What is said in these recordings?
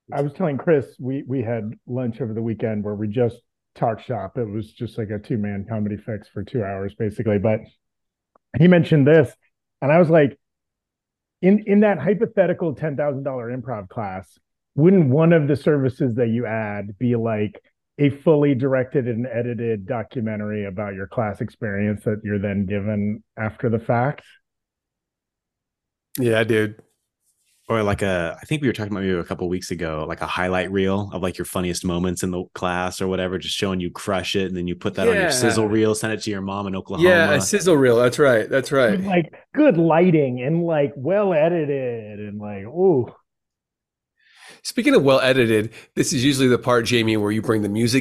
I was telling Chris we had lunch over the weekend where we just talked shop. It was just like a two-man comedy fix for 2 hours basically. But he mentioned this, and I was like, in that hypothetical $10,000 improv class, wouldn't one of the services that you add be like a fully directed and edited documentary about your class experience that you're then given after the fact? Yeah, dude. Or like I think we were talking about maybe a couple of weeks ago, like a highlight reel of like your funniest moments in the class or whatever, just showing you crush it. And then you put that on your sizzle Yeah. reel, send it to your mom in Yeah, a Oklahoma. sizzle reel. That's right. That's With right. like good lighting and like well edited and like, oh, Speaking of well edited, this is usually the part, Jamie, where you bring the music.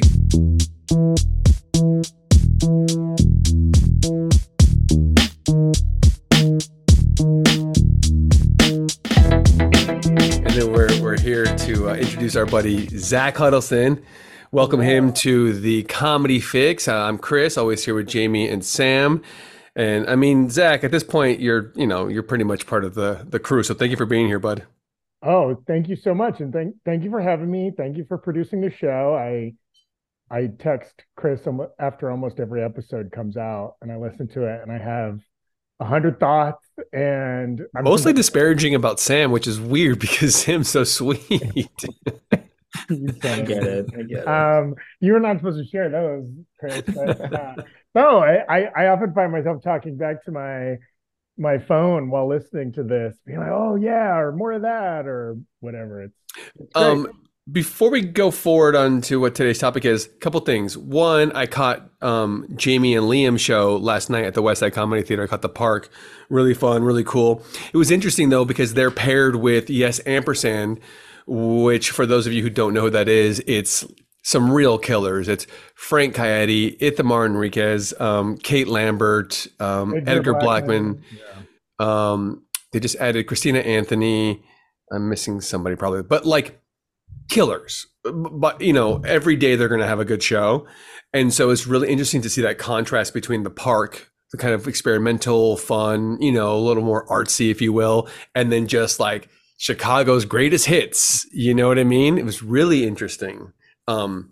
And then we're here to introduce our buddy Zach Huddleston. Welcome him hello. to the Comedy Fix. I'm Chris, always here with Jamie and Sam. And I mean, Zach, at this point, you're pretty much part of the crew. So thank you for being here, bud. Oh, thank you so much. And thank you for having me. Thank you for producing the show. I text Chris after almost every episode comes out and I listen to it and I have 100 thoughts and I'm Mostly sometimes disparaging about Sam, which is weird because Sam's so sweet. you son I of a. get it. I get it. You were not supposed to share those, Chris, but no, I often find myself talking back to my phone while listening to this, being like, oh yeah, or more of that, or whatever. It's great. Um, Before we go forward on to what today's topic is, a couple things. One, I caught Jamie and Liam's show last night at the West Side Comedy Theater. I caught the park. Really fun, really cool. It was interesting though because they're paired with Yes Ampersand, which for those of you who don't know who that is, it's some real killers. It's Frank Coyote, Ithamar Enriquez, Kate Lambert, Edgar Edgar Blackman. Blackman. Yeah. They just added Christina Anthony. I'm missing somebody probably, but like killers. But every day they're going to have a good show, and so it's really interesting to see that contrast between the park, the kind of experimental, fun, a little more artsy, if you will, and then just like Chicago's greatest hits. You know what I mean? It was really interesting. Um,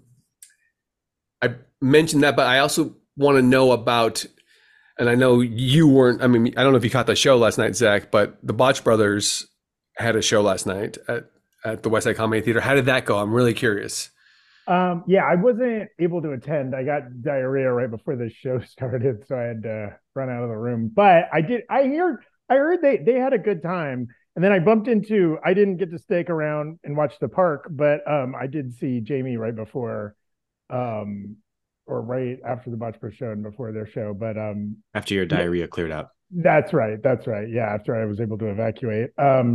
I mentioned that, but I also want to know about. And I know you weren't. I mean, I don't know if you caught the show last night, Zach, but the Botch Brothers had a show last night at the West Side Comedy Theater. How did that go? I'm really curious. Yeah, I wasn't able to attend. I got diarrhea right before the show started, so I had to run out of the room. But I did. I heard they had a good time, and then I bumped into. I didn't get to stick around and watch the park, but I did see Jamie right before, um, or right after the Botch Bros show and before their show. But After your yeah, diarrhea cleared out. that's right. That's right. Yeah, after I was able to evacuate.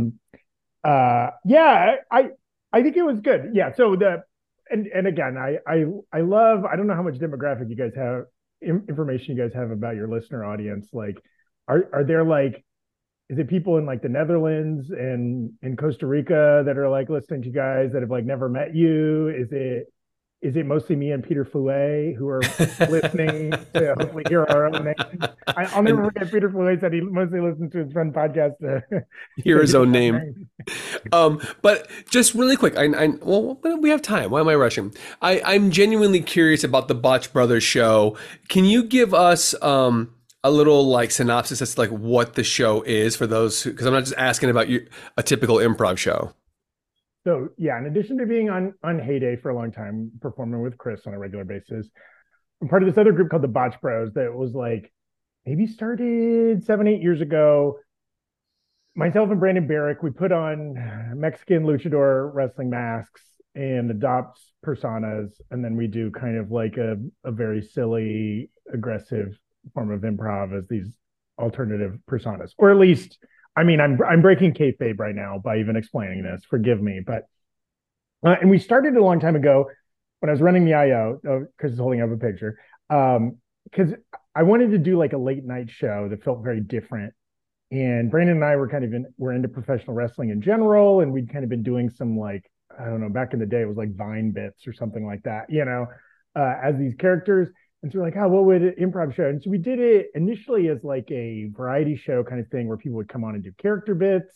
Yeah, I think it was good. Yeah, so the and again, I love. I don't know how much demographic you guys have, information you guys have about your listener audience. Like, are there like, is it people in like the Netherlands and in Costa Rica that are like listening to you guys that have like never met you? Is it mostly me and Peter Fouet who are listening to hopefully hear our own names? I'll never And forget Peter Fouet said he mostly listens to his friend podcast to, hear to his hear own our name. names. But just really quick, well, we have time. Why am I rushing? I'm genuinely curious about the Botch Brothers show. Can you give us a little like synopsis as to like what the show is for those? Because I'm not just asking about a typical improv show. So yeah, in addition to being on Heyday for a long time, performing with Chris on a regular basis, I'm part of this other group called the Botch Bros that was like maybe started 7, 8 years ago. Myself and Brandon Barrick, we put on Mexican luchador wrestling masks and adopt personas, and then we do kind of like a very silly, aggressive form of improv as these alternative personas, or at least, I mean, I'm breaking kayfabe right now by even explaining this. Forgive me, but and we started a long time ago when I was running the IO. Oh, Chris is holding up a picture. Because I wanted to do like a late night show that felt very different, and Brandon and I were kind of we're into professional wrestling in general, and we'd kind of been doing some like, I don't know, back in the day it was like Vine bits or something like that, as these characters. And so we're like, oh, what would an improv show? And so we did it initially as like a variety show kind of thing where people would come on and do character bits.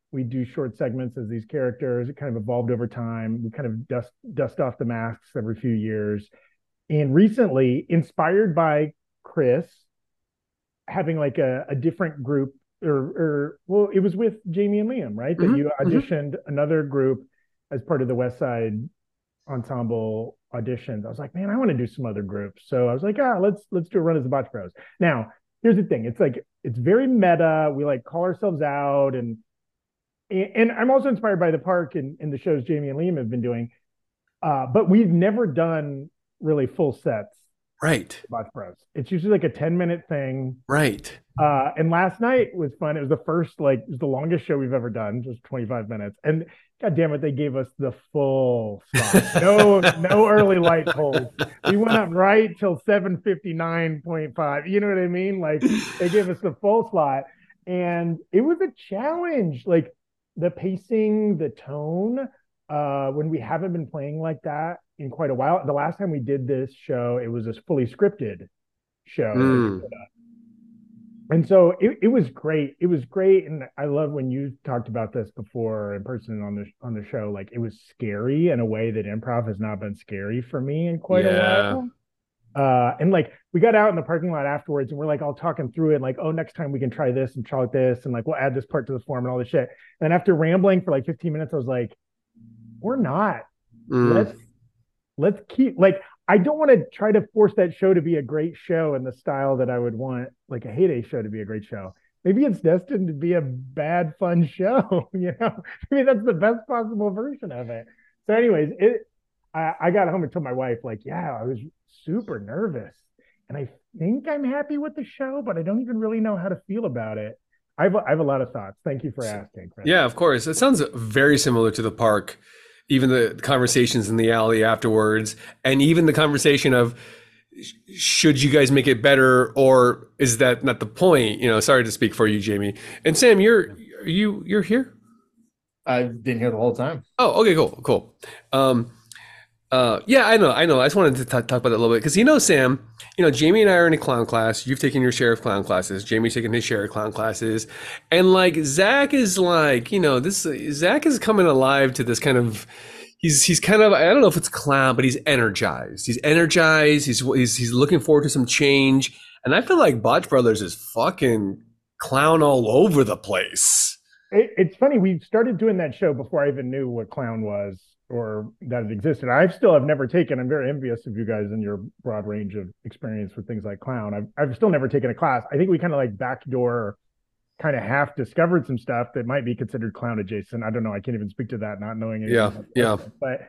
We do short segments as these characters. It kind of evolved over time. We kind of dust off the masks every few years. And recently, inspired by Chris having like a different group, or well, it was with Jamie and Liam, right? That you auditioned another group as part of the West Side Ensemble auditions. I was like, man, I want to do some other groups. So I was like, let's do a run as the Botch Bros. Now, here's the thing. It's very meta. We like call ourselves out, and I'm also inspired by the park and the shows Jamie and Liam have been doing. But we've never done really full sets. Right. Botch Bros. It's usually like a 10-minute thing. Right. And last night was fun. It was it was the longest show we've ever done, just 25 minutes. And God damn it, they gave us the full slot. No early light holds. We went up right till 7:59.5. You know what I mean? Like they gave us the full slot. And it was a challenge. Like the pacing, the tone, when we haven't been playing like that in quite a while. The last time we did this show, it was a fully scripted show. And so it was great. It was great. And I love when you talked about this before in person on the show. Like it was scary in a way that improv has not been scary for me in quite a while. And like we got out in the parking lot afterwards and we're like all talking through it, like, oh, next time we can try this and try this, and like we'll add this part to the form and all this shit. And after rambling for like 15 minutes, I was like, we're not. Let's keep, like, I don't want to try to force that show to be a great show in the style that I would want like a Heyday show to be a great show. Maybe it's destined to be a bad, fun show, you know? Maybe that's the best possible version of it. So anyways, I got home and told my wife, like, yeah, I was super nervous. And I think I'm happy with the show, but I don't even really know how to feel about it. I have a lot of thoughts. Thank you for asking, Chris. Yeah, of course. It sounds very similar to the park. Even the conversations in the alley afterwards, and even the conversation of, should you guys make it better, or is that not the point? You know, sorry to speak for you, Jamie. And Sam, you're here? I've been here the whole time. Oh, okay, cool. Yeah, I know. I just wanted to talk about that a little bit because, you know, Sam, you know, Jamie and I are in a clown class. You've taken your share of clown classes. Jamie's taken his share of clown classes. And like, Zach is like, you know, Zach is coming alive to this kind of, he's kind of, I don't know if it's clown, but he's energized. He's energized. He's looking forward to some change. And I feel like Botch Brothers is fucking clown all over the place. It's funny. We started doing that show before I even knew what clown was, or that it existed. I'm very envious of you guys and your broad range of experience with things like clown. I've still never taken a class. I think we kind of like backdoor kind of half discovered some stuff that might be considered clown adjacent. I don't know. I can't even speak to that, not knowing it. Yeah. But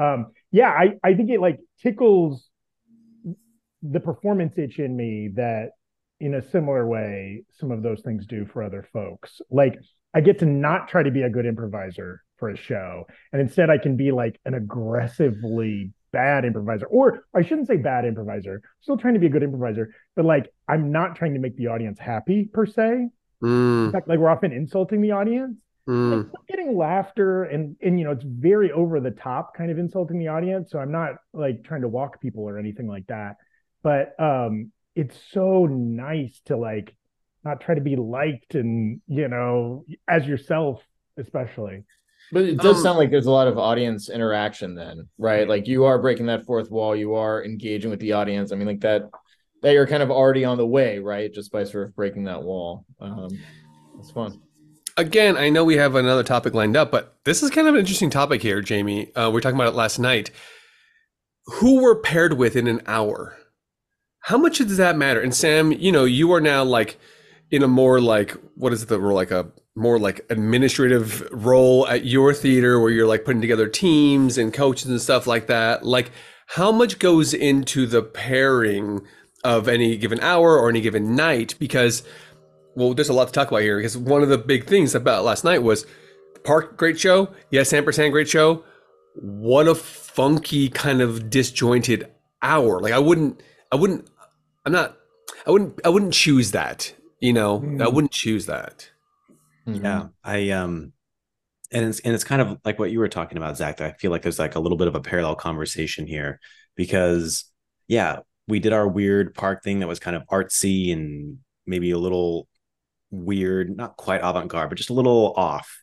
I think it like tickles the performance itch in me that in a similar way, some of those things do for other folks. Like I get to not try to be a good improviser for a show. And instead I can be like an aggressively bad improviser, or I shouldn't say bad improviser, still trying to be a good improviser, but like, I'm not trying to make the audience happy per se. In fact, like we're often insulting the audience. Like, getting laughter and, you know, it's very over the top kind of insulting the audience. So I'm not like trying to walk people or anything like that, but it's so nice to like, not try to be liked and, you know, as yourself, especially. But it does sound like there's a lot of audience interaction then, right? Like you are breaking that fourth wall, you are engaging with the audience. I mean, like that you're kind of already on the way, right? Just by sort of breaking that wall. It's fun. Again, I know we have another topic lined up, but this is kind of an interesting topic here, Jamie. We were talking about it last night. Who we're paired with in an hour. How much does that matter? And Sam, you know, you are now like in a more like, what is the role? Like a more like administrative role at your theater where you're like putting together teams and coaches and stuff like that. Like how much goes into the pairing of any given hour or any given night? Because, well, there's a lot to talk about here because one of the big things about last night was the park, great show. Yes, ampersand, great show. What a funky kind of disjointed hour. Like I wouldn't choose that. You know, I wouldn't choose that. Yeah, and it's kind of like what you were talking about, Zach. I feel like there's like a little bit of a parallel conversation here because, yeah, we did our weird park thing that was kind of artsy and maybe a little weird, not quite avant-garde, but just a little off.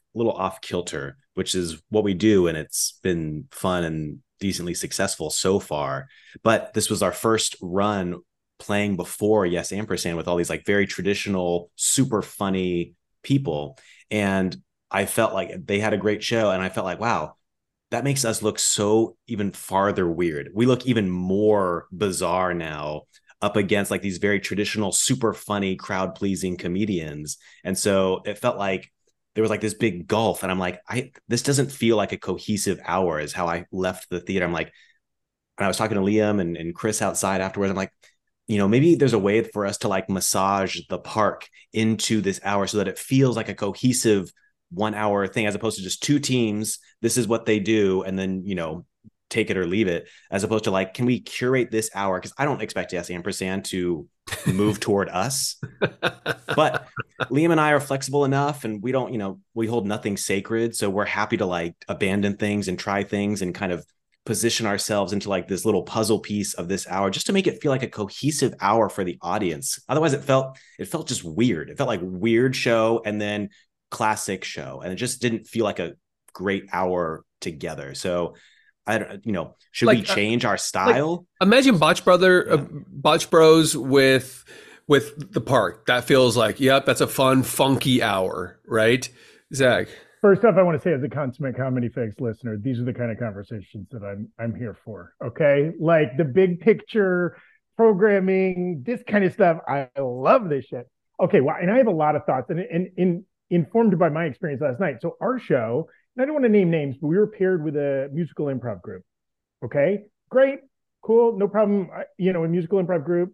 little off kilter, which is what we do. And it's been fun and decently successful so far. But this was our first run playing before Yes Ampersand with all these like very traditional, super funny people. And I felt like they had a great show. And I felt like, wow, that makes us look so even farther weird. We look even more bizarre now up against like these very traditional, super funny, crowd pleasing comedians. And so it felt like there was like this big gulf. And I'm like, this doesn't feel like a cohesive hour is how I left the theater. I'm like, and I was talking to Liam and Chris outside afterwards. I'm like, maybe there's a way for us to like massage the park into this hour so that it feels like a cohesive 1 hour thing, as opposed to just two teams. This is what they do. And then, take it or leave it, as opposed to like, can we curate this hour? Because I don't expect Yes Ampersand to move toward us. But Liam and I are flexible enough, and we don't, we hold nothing sacred. So we're happy to like abandon things and try things and kind of position ourselves into like this little puzzle piece of this hour just to make it feel like a cohesive hour for the audience. Otherwise it felt just weird. It felt like weird show and then classic show. And it just didn't feel like a great hour together. So I don't, should we change our style? Like, imagine Botch Bros with the park. That feels like, yep, that's a fun, funky hour, right? Zach. First off, I want to say, as a consummate Comedy Fix listener, these are the kind of conversations that I'm here for. Okay, like the big picture programming, this kind of stuff. I love this shit. Okay, well, and I have a lot of thoughts, and informed by my experience last night. So our show, and I don't want to name names, but we were paired with a musical improv group. Okay, great, cool, no problem. A musical improv group.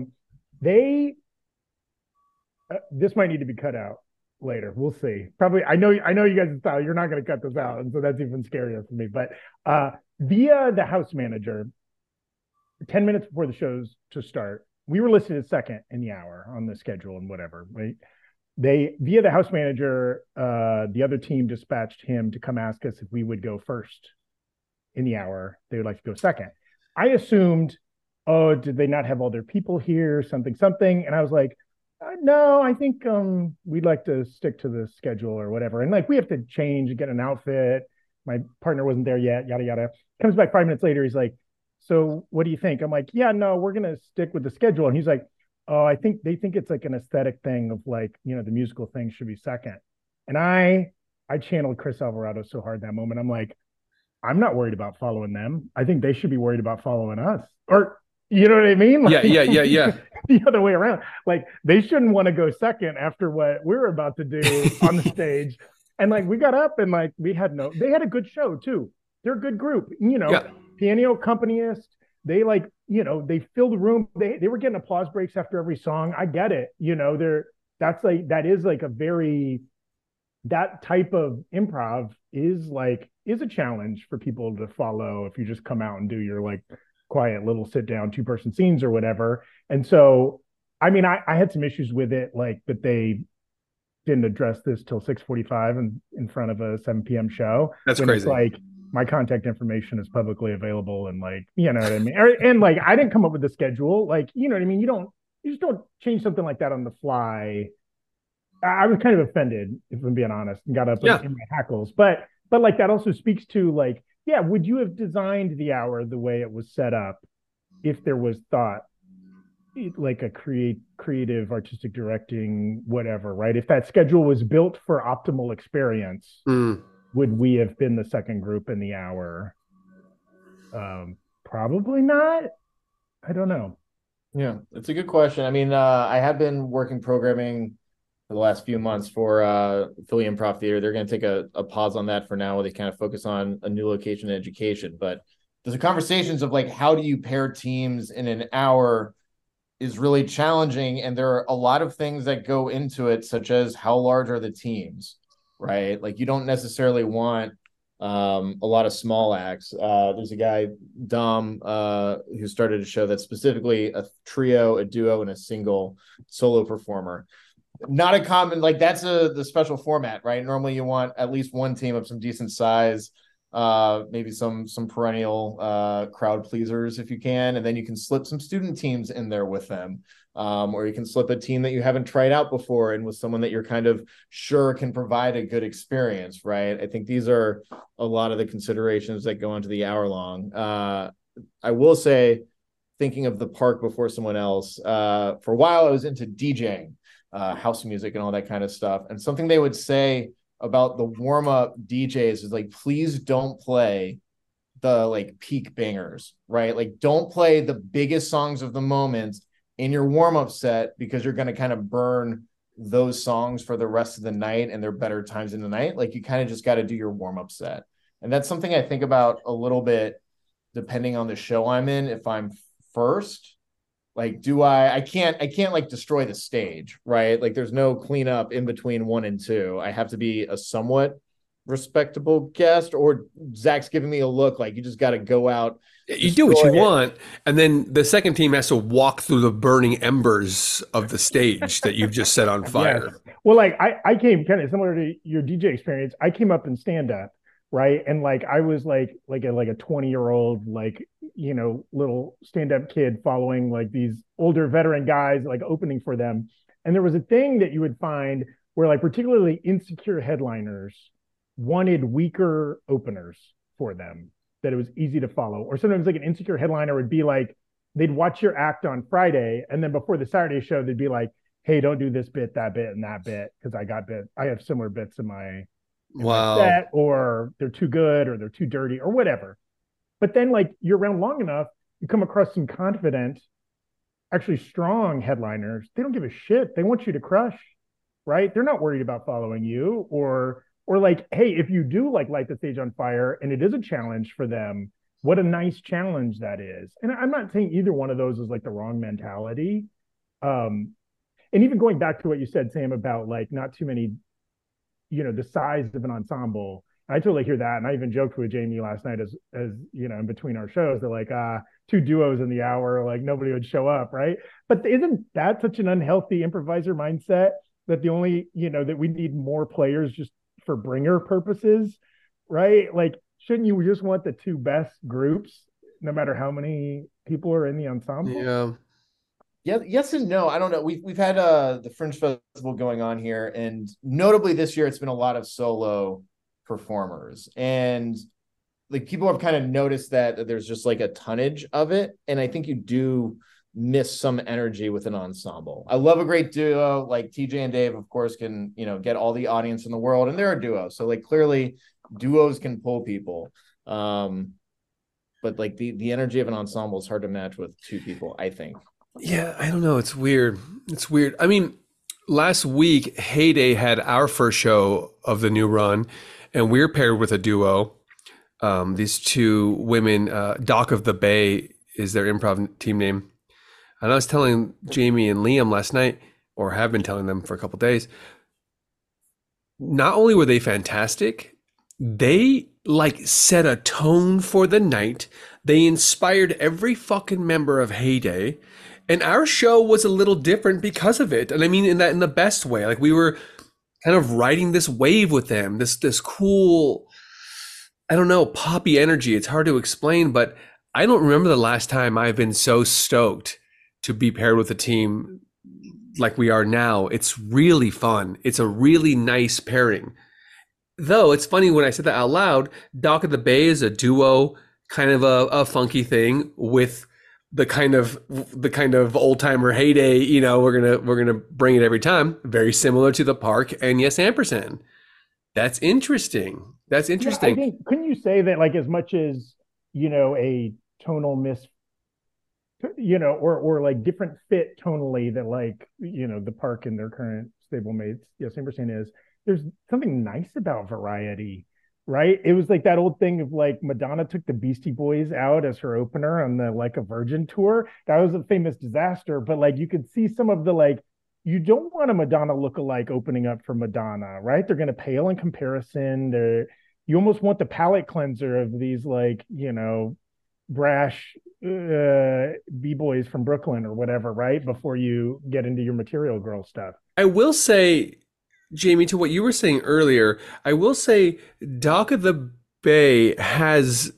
This might need to be cut out later. We'll see. Probably. I know you guys' style. You're not going to cut this out, and so that's even scarier for me. But via the house manager, 10 minutes before the show's to start, we were listed as second in the hour on the schedule and whatever. Right? Via the house manager, the other team dispatched him to come ask us if we would go first in the hour. They would like to go second. I assumed, oh, did they not have all their people here? Something. And I was like, no, I think we'd like to stick to the schedule or whatever. And like, we have to change, get an outfit. My partner wasn't there yet, yada, yada. Comes back 5 minutes later. He's like, so what do you think? I'm like, yeah, no, we're going to stick with the schedule. And he's like, oh, I think they think it's like an aesthetic thing of like, the musical thing should be second. And I channeled Chris Alvarado so hard that moment. I'm like, I'm not worried about following them. I think they should be worried about following us. Or, you know what I mean? Like, yeah. The other way around. Like, they shouldn't want to go second after what we're about to do on the stage. And like, we got up and like, they had a good show too. They're a good group, piano accompanist. They like, they fill the room. They were getting applause breaks after every song. I get it. That type of improv is a challenge for people to follow if you just come out and do your like quiet little sit down 2-person scenes or whatever. And so, I mean, I had some issues with it, like that they didn't address this till 6:45 and in front of a 7 p.m. show. That's crazy. It's like, my contact information is publicly available, and like, you know what I mean? And like, I didn't come up with the schedule. Like, you know what I mean? You just don't change something like that on the fly. I was kind of offended, if I'm being honest, and got up in my hackles. But like, that also speaks to like, yeah, would you have designed the hour the way it was set up if there was thought, like a creative, artistic directing, whatever, right? If that schedule was built for optimal experience, would we have been the second group in the hour? Probably not. I don't know. Yeah, it's a good question. I mean, I have been working programming for the last few months for Philly Improv Theater. They're going to take a pause on that for now, where they kind of focus on a new location and education. But there's a conversations of like, how do you pair teams in an hour is really challenging. And there are a lot of things that go into it, such as how large are the teams, right? Like, you don't necessarily want a lot of small acts. There's a guy, Dom, who started a show that's specifically a trio, a duo, and a single solo performer. Not a common, like, that's the special format, right? Normally you want at least one team of some decent size. maybe some perennial crowd pleasers if you can, and then you can slip some student teams in there with them. Or you can slip a team that you haven't tried out before and with someone that you're kind of sure can provide a good experience, right? I think these are a lot of the considerations that go into the hour long. I will say, thinking of the park before someone else, for a while I was into DJing, house music and all that kind of stuff. And something they would say about the warm-up DJs is like, please don't play the like peak bangers, right? Like don't play the biggest songs of the moment in your warm-up set, because you're going to kind of burn those songs for the rest of the night and their better times in the night. Like you kind of just got to do your warm-up set. And that's something I think about a little bit depending on the show I'm in. If I'm first, like I can't like destroy the stage, right? Like there's no cleanup in between 1 and 2. I have to be a somewhat respectable guest, or Zach's giving me a look like you just got to go out. You do what you want, and then the second team has to walk through the burning embers of the stage that you've just set on fire. Yes. Well, like I came kind of similar to your DJ experience. I came up in stand up, right? And like I was like a 20-year-old, like, you know, little stand up kid following like these older veteran guys, like opening for them. And there was a thing that you would find where like particularly insecure headliners wanted weaker openers for them, that it was easy to follow. Or sometimes like an insecure headliner would be like, they'd watch your act on Friday, and then before the Saturday show, they'd be like, hey, don't do this bit, that bit, and that bit, because I have similar bits in my set, or they're too good, or they're too dirty, or whatever. But then like you're around long enough, you come across some confident, actually strong headliners. They don't give a shit. They want you to crush, right? They're not worried about following you, or like, hey, if you do like light the stage on fire and it is a challenge for them, what a nice challenge that is. And I'm not saying either one of those is like the wrong mentality. And even going back to what you said, Sam, about like not too many, you know, the size of an ensemble. I totally hear that. And I even joked with Jamie last night as you know, in between our shows, they're like, 2 duos in the hour, like nobody would show up, right? But isn't that such an unhealthy improviser mindset, that the only, you know, that we need more players just for bringer purposes, right? Like, shouldn't you just want the 2 best groups, no matter how many people are in the ensemble? Yeah, yes and no. I don't know. We've had the Fringe Festival going on here, and notably this year, it's been a lot of solo performers, and like people have kind of noticed that there's just like a tonnage of it, and I think you do miss some energy with an ensemble. I love a great duo, like TJ and Dave, of course, can, you know, get all the audience in the world, and they're a duo, so like clearly duos can pull people. But like the energy of an ensemble is hard to match with 2 people, I think. Yeah, I don't know. It's weird. It's weird. I mean, last week, Heyday had our first show of the new run, and we're paired with a duo. These 2 women, Dock of the Bay is their improv team name. And I was telling Jamie and Liam last night, or have been telling them for a couple of days, not only were they fantastic, they like set a tone for the night. They inspired every fucking member of Heyday. And our show was a little different because of it. And I mean in the best way. Like we were kind of riding this wave with them, this cool, I don't know, poppy energy. It's hard to explain, but I don't remember the last time I've been so stoked to be paired with a team like we are now. It's really fun. It's a really nice pairing. Though it's funny when I said that out loud, Dock of the Bay is a duo, kind of a funky thing with the kind of old timer Heyday, you know, we're gonna bring it every time. Very similar to the park and Yes Ampersand. That's interesting. That's interesting. Yeah, I think, couldn't you say that like as much as, you know, a tonal you know, or like different fit tonally that like, you know, the park and their current stablemates, Yes Ampersand is, there's something nice about variety, right? It was like that old thing of like Madonna took the Beastie Boys out as her opener on the Like a Virgin tour. That was a famous disaster, but like you could see some of the like, you don't want a Madonna lookalike opening up for Madonna, right? They're going to pale in comparison. You almost want the palate cleanser of these like, you know, brash b-boys from Brooklyn or whatever, right? Before you get into your Material Girl stuff. I will say, Jamie, to what you were saying earlier, I will say Dock of the Bay has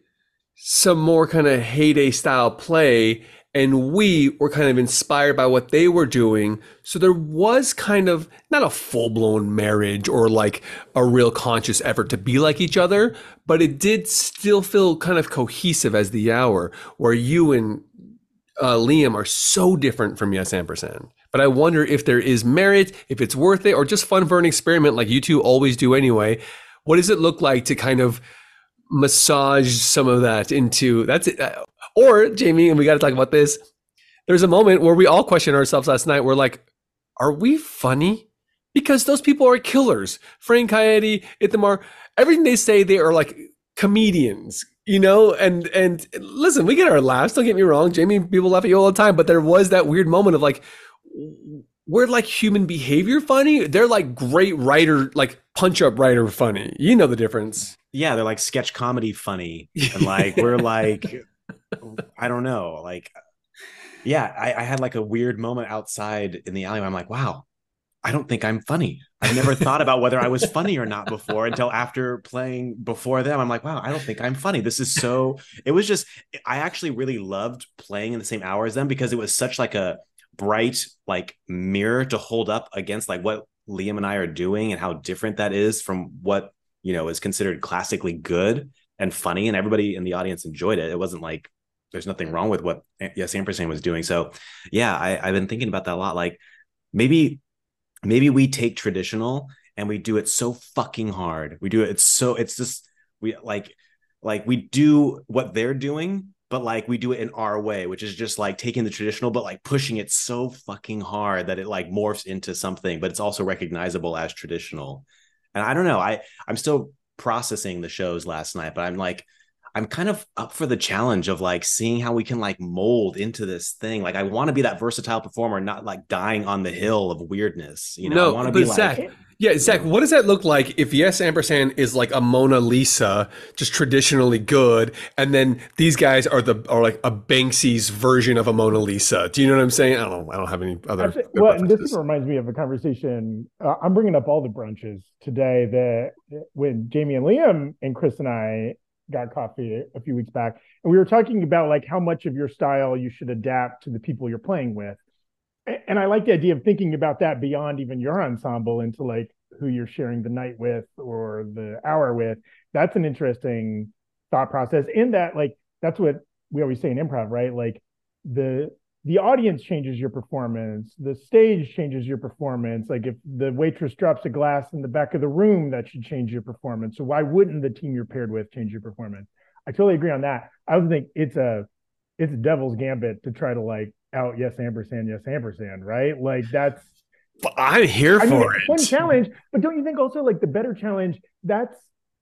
some more kind of heyday style play, and we were kind of inspired by what they were doing. So there was kind of not a full blown marriage or like a real conscious effort to be like each other, but it did still feel kind of cohesive as the hour, where you and Liam are so different from Yes Ampersand. But I wonder if there is merit, if it's worth it, or just fun for an experiment like you two always do anyway. What does it look like to kind of massage some of that into that's it? Or Jamie, and we got to talk about this. There's a moment where we all questioned ourselves last night. We're like, are we funny? Because those people are killers. Frank Coyote, Ithamar, everything they say, they are like comedians, you know? And listen, we get our laughs. Don't get me wrong. Jamie, people laugh at you all the time. But there was that weird moment of like, we're like human behavior funny. They're like great writer, like punch up writer funny. You know the difference. Yeah, they're like sketch comedy funny. And like, we're like, I don't know. Like, yeah, I had like a weird moment outside in the alley where I'm like, wow, I don't think I'm funny. I never thought about whether I was funny or not before until after playing before them. I'm like, wow, I don't think I'm funny. This is so, it was just, I actually really loved playing in the same hour as them because it was such like a bright like mirror to hold up against like what Liam and I are doing and how different that is from what, you know, is considered classically good and funny, and everybody in the audience enjoyed it. It wasn't like there's nothing wrong with what Yes Ampersand was doing. So yeah, I've been thinking about that a lot. Like maybe we take traditional and we do it so fucking hard. We do it. It's just, we like we do what they're doing, but like we do it in our way, which is just like taking the traditional, but like pushing it so fucking hard that it like morphs into something, but it's also recognizable as traditional. And I don't know, I'm still processing the shows last night, but I'm kind of up for the challenge of like seeing how we can like mold into this thing. Like I want to be that versatile performer, not like dying on the hill of weirdness. You know, no, I want to but be Zach, like, yeah, Zach, what does that look like if Yes Ampersand is like a Mona Lisa, just traditionally good, and then these guys are like a Banksy's version of a Mona Lisa? Do you know what I'm saying? I don't have any other. Actually, well, and this reminds me of a conversation. I'm bringing up all the brunches today that when Jamie and Liam and Chris and I got coffee a few weeks back, and we were talking about like how much of your style you should adapt to the people you're playing with. And I like the idea of thinking about that beyond even your ensemble into like who you're sharing the night with or the hour with. That's an interesting thought process. In that, like, that's what we always say in improv, right? Like the audience changes your performance, the stage changes your performance. Like if the waitress drops a glass in the back of the room, that should change your performance. So why wouldn't the team you're paired with change your performance? I totally agree on that. I would think it's a devil's gambit to try to like out Yes Ampersand, right? Like that's, I'm here for it. Fun challenge, but don't you think also like the better challenge? That's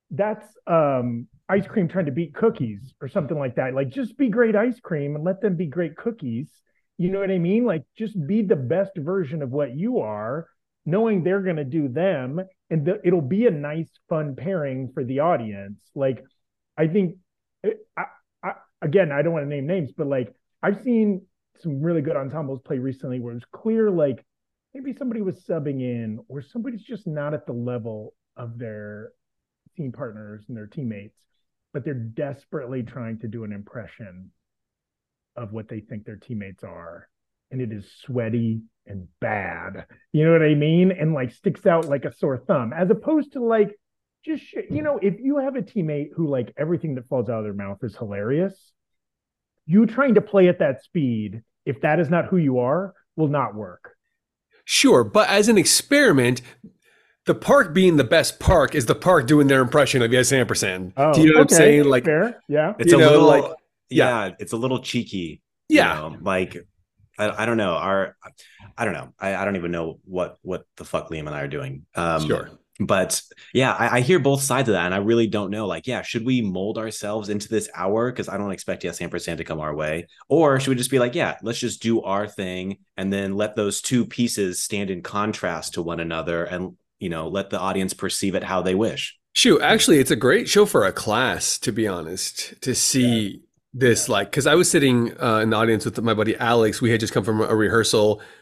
ice cream trying to beat cookies or something like that. Like just be great ice cream and let them be great cookies. You know what I mean? Like just be the best version of what you are, knowing they're going to do them, and it'll be a nice, fun pairing for the audience. Like I think, again, I don't want to name names, but like I've seen some really good ensembles play recently where it's clear like maybe somebody was subbing in or somebody's just not at the level of their team partners and their teammates, but they're desperately trying to do an impression of what they think their teammates are. And it is sweaty and bad. You know what I mean? And like sticks out like a sore thumb, as opposed to like, just, you know, if you have a teammate who like everything that falls out of their mouth is hilarious, you trying to play at that speed, if that is not who you are, will not work. Sure, but as an experiment, the park being the best park is the park doing their impression of Yes Ampersand. Oh, do you know what I'm saying? Like, fair, yeah. It's a little like, yeah, it's a little cheeky. Yeah, you know? Like I don't know. I don't know. I don't even know what the fuck Liam and I are doing. Sure. But yeah, I hear both sides of that, and I really don't know. Like, yeah, should we mold ourselves into this hour? Because I don't expect Yes Ampersand to come our way. Or should we just be like, yeah, let's just do our thing, and then let those two pieces stand in contrast to one another, and you know, let the audience perceive it how they wish. Shoot, actually, it's a great show for a class, to be honest, to see this. Like, because I was sitting in the audience with my buddy Alex. We had just come from a rehearsal,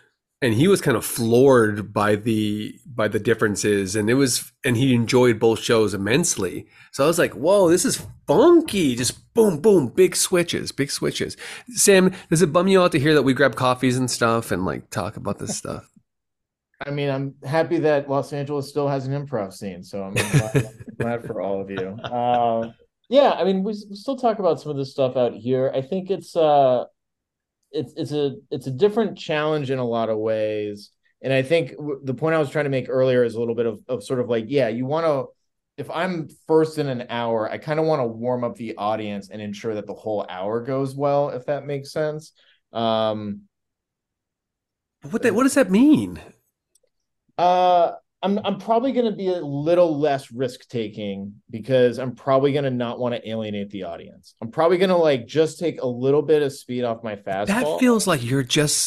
and he was kind of floored by the differences, and he enjoyed both shows immensely. So I was like, whoa, this is funky. Just boom, boom, big switches. Sam, does it bum you out to hear that we grab coffees and stuff and like talk about this stuff? I mean, I'm happy that Los Angeles still has an improv scene, so I'm glad for all of you. Yeah, I mean, we still talk about some of this stuff out here. I think it's a different challenge in a lot of ways, and I think the point I was trying to make earlier is a little bit of sort of like, yeah, you want to. If I'm first in an hour, I kind of want to warm up the audience and ensure that the whole hour goes well, if that makes sense. What does that mean? I'm probably going to be a little less risk taking because I'm probably going to not want to alienate the audience. I'm probably going to like just take a little bit of speed off my fastball. That feels like you're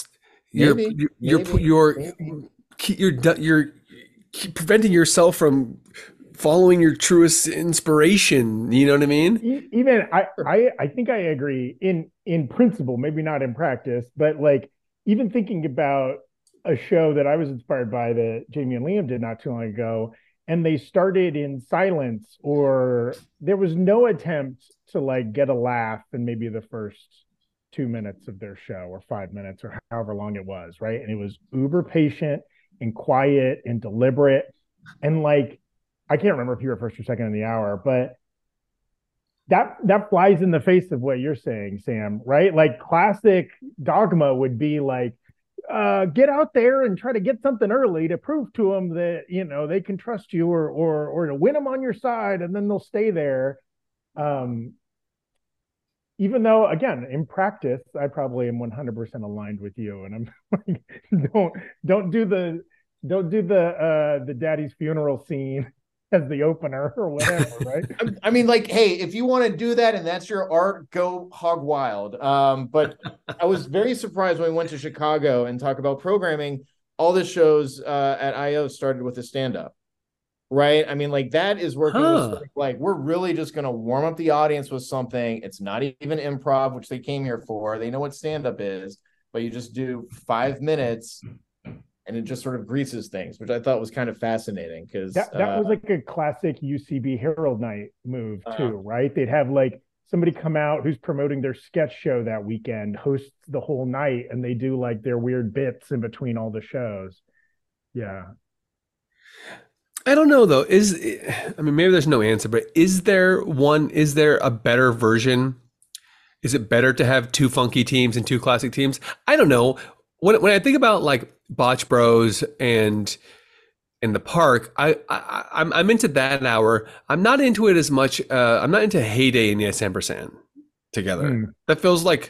preventing yourself from following your truest inspiration. You know what I mean? Even I think I agree in principle, maybe not in practice, but like even thinking about a show that I was inspired by that Jamie and Liam did not too long ago, and they started in silence, or there was no attempt to like get a laugh in maybe the first 2 minutes of their show or 5 minutes or however long it was, right? And it was uber patient and quiet and deliberate. And like, I can't remember if you were first or second in the hour, but that flies in the face of what you're saying, Sam, right? Like classic Dogma would be like, get out there and try to get something early to prove to them that, you know, they can trust you or to win them on your side, and then they'll stay there. Even though, again, in practice, I probably am 100% aligned with you, and I'm like, don't do the daddy's funeral scene as the opener or whatever, right? I mean, like, hey, if you want to do that and that's your art, go hog wild. But I was very surprised when we went to Chicago and talk about programming. All the shows at IO started with a stand-up, right? I mean, like that is working with, like, we're really just going to warm up the audience with something. It's not even improv, which they came here for. They know what stand-up is, but you just do 5 minutes and it just sort of greases things, which I thought was kind of fascinating because that was like a classic UCB Herald Night move too, right? They'd have like somebody come out who's promoting their sketch show that weekend, hosts the whole night, and they do like their weird bits in between all the shows. Yeah. I don't know though. I mean, maybe there's no answer, but is there a better version? Is it better to have two funky teams and two classic teams? I don't know. When I think about like Botch Bros and in the park, I'm into that hour. I'm not into it as much. I'm not into Heyday and Yes Ampersand together. That feels like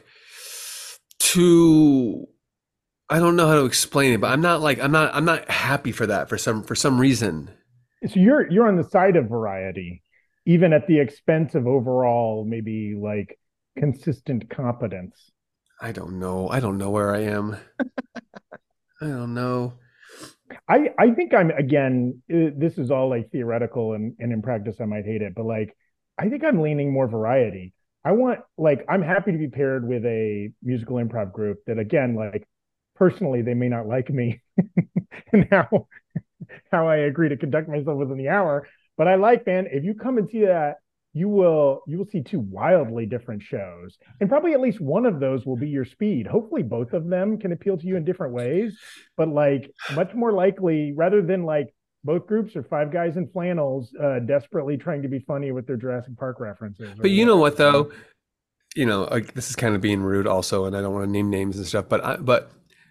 too. I don't know how to explain it, but I'm not happy for that for some reason. So you're on the side of variety, even at the expense of overall maybe like consistent competence. I don't know where I am. I don't know. I think I'm, again, this is all like theoretical and in practice I might hate it, but like I think I'm leaning more variety. I'm happy to be paired with a musical improv group that, again, like personally they may not like me and how I agree to conduct myself within the hour, but I like, man, if you come and see that, you will see two wildly different shows, and probably at least one of those will be your speed. Hopefully both of them can appeal to you in different ways, but like much more likely, rather than like both groups are five guys in flannels desperately trying to be funny with their Jurassic Park references. But you know what though, this is kind of being rude also, and I don't want to name names and stuff, but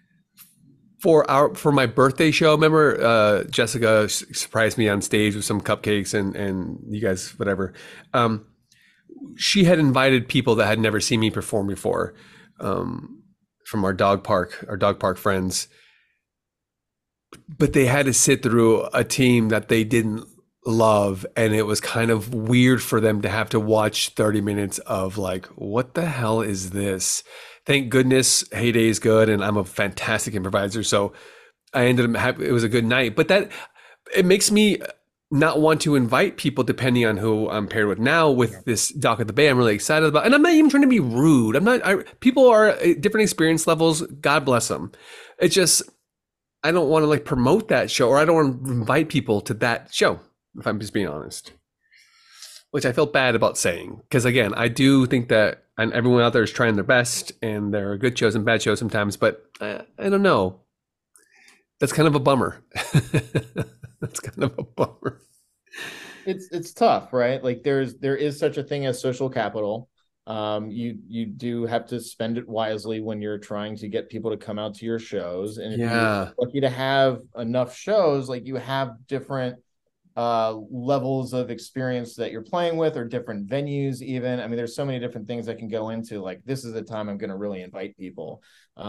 for my birthday show, remember Jessica surprised me on stage with some cupcakes and you guys, whatever. She had invited people that had never seen me perform before, from our dog park friends. But they had to sit through a team that they didn't love, and it was kind of weird for them to have to watch 30 minutes of like, what the hell is this? Thank goodness Heyday is good, and I'm a fantastic improviser. So I ended up it was a good night. But it makes me not want to invite people depending on who I'm paired with. Now with this Doc at the Bay, I'm really excited about, and I'm not even trying to be rude. People are at different experience levels. God bless them. It's just I don't want to like promote that show, or I don't want to invite people to that show, if I'm just being honest. Which I felt bad about saying, because again, I do think that, and everyone out there is trying their best, and there are good shows and bad shows sometimes, but I don't know. That's kind of a bummer. That's kind of a bummer. It's tough, right? Like there is such a thing as social capital. You do have to spend it wisely when you're trying to get people to come out to your shows. And if you're lucky to have enough shows, like you have different levels of experience that you're playing with, or different venues even. I mean, there's so many different things that can go into, like, this is the time I'm going to really invite people.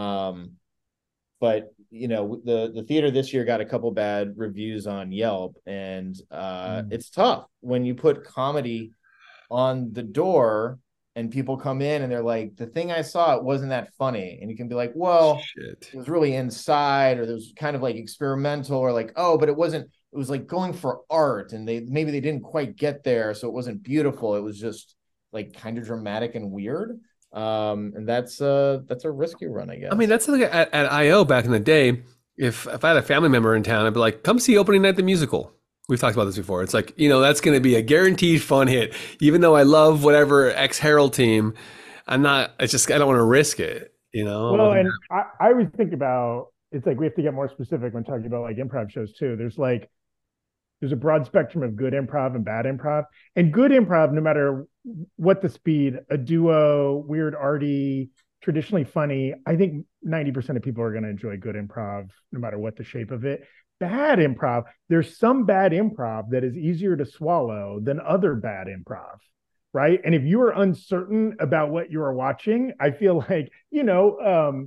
But you know, the theater this year got a couple bad reviews on Yelp, and it's tough when you put comedy on the door and people come in and they're like, the thing I saw, it wasn't that funny. And you can be like, well, it was really inside, or there was kind of like experimental, or like, oh, but it wasn't, it was like going for art, and maybe they didn't quite get there, so it wasn't beautiful. It was just like kind of dramatic and weird. And that's a risky run, I guess. I mean, that's like at IO back in the day. If I had a family member in town, I'd be like, come see opening night the musical. We've talked about this before. It's like, you know, that's going to be a guaranteed fun hit. Even though I love whatever ex-Herald team, I don't want to risk it, you know? Well, and I always think about, it's like we have to get more specific when talking about like improv shows too. There's a broad spectrum of good improv and bad improv. And good improv, no matter what the speed, a duo, weird, arty, traditionally funny, I think 90% of people are going to enjoy good improv, no matter what the shape of it. Bad improv, there's some bad improv that is easier to swallow than other bad improv, right? And if you are uncertain about what you are watching, I feel like, you know,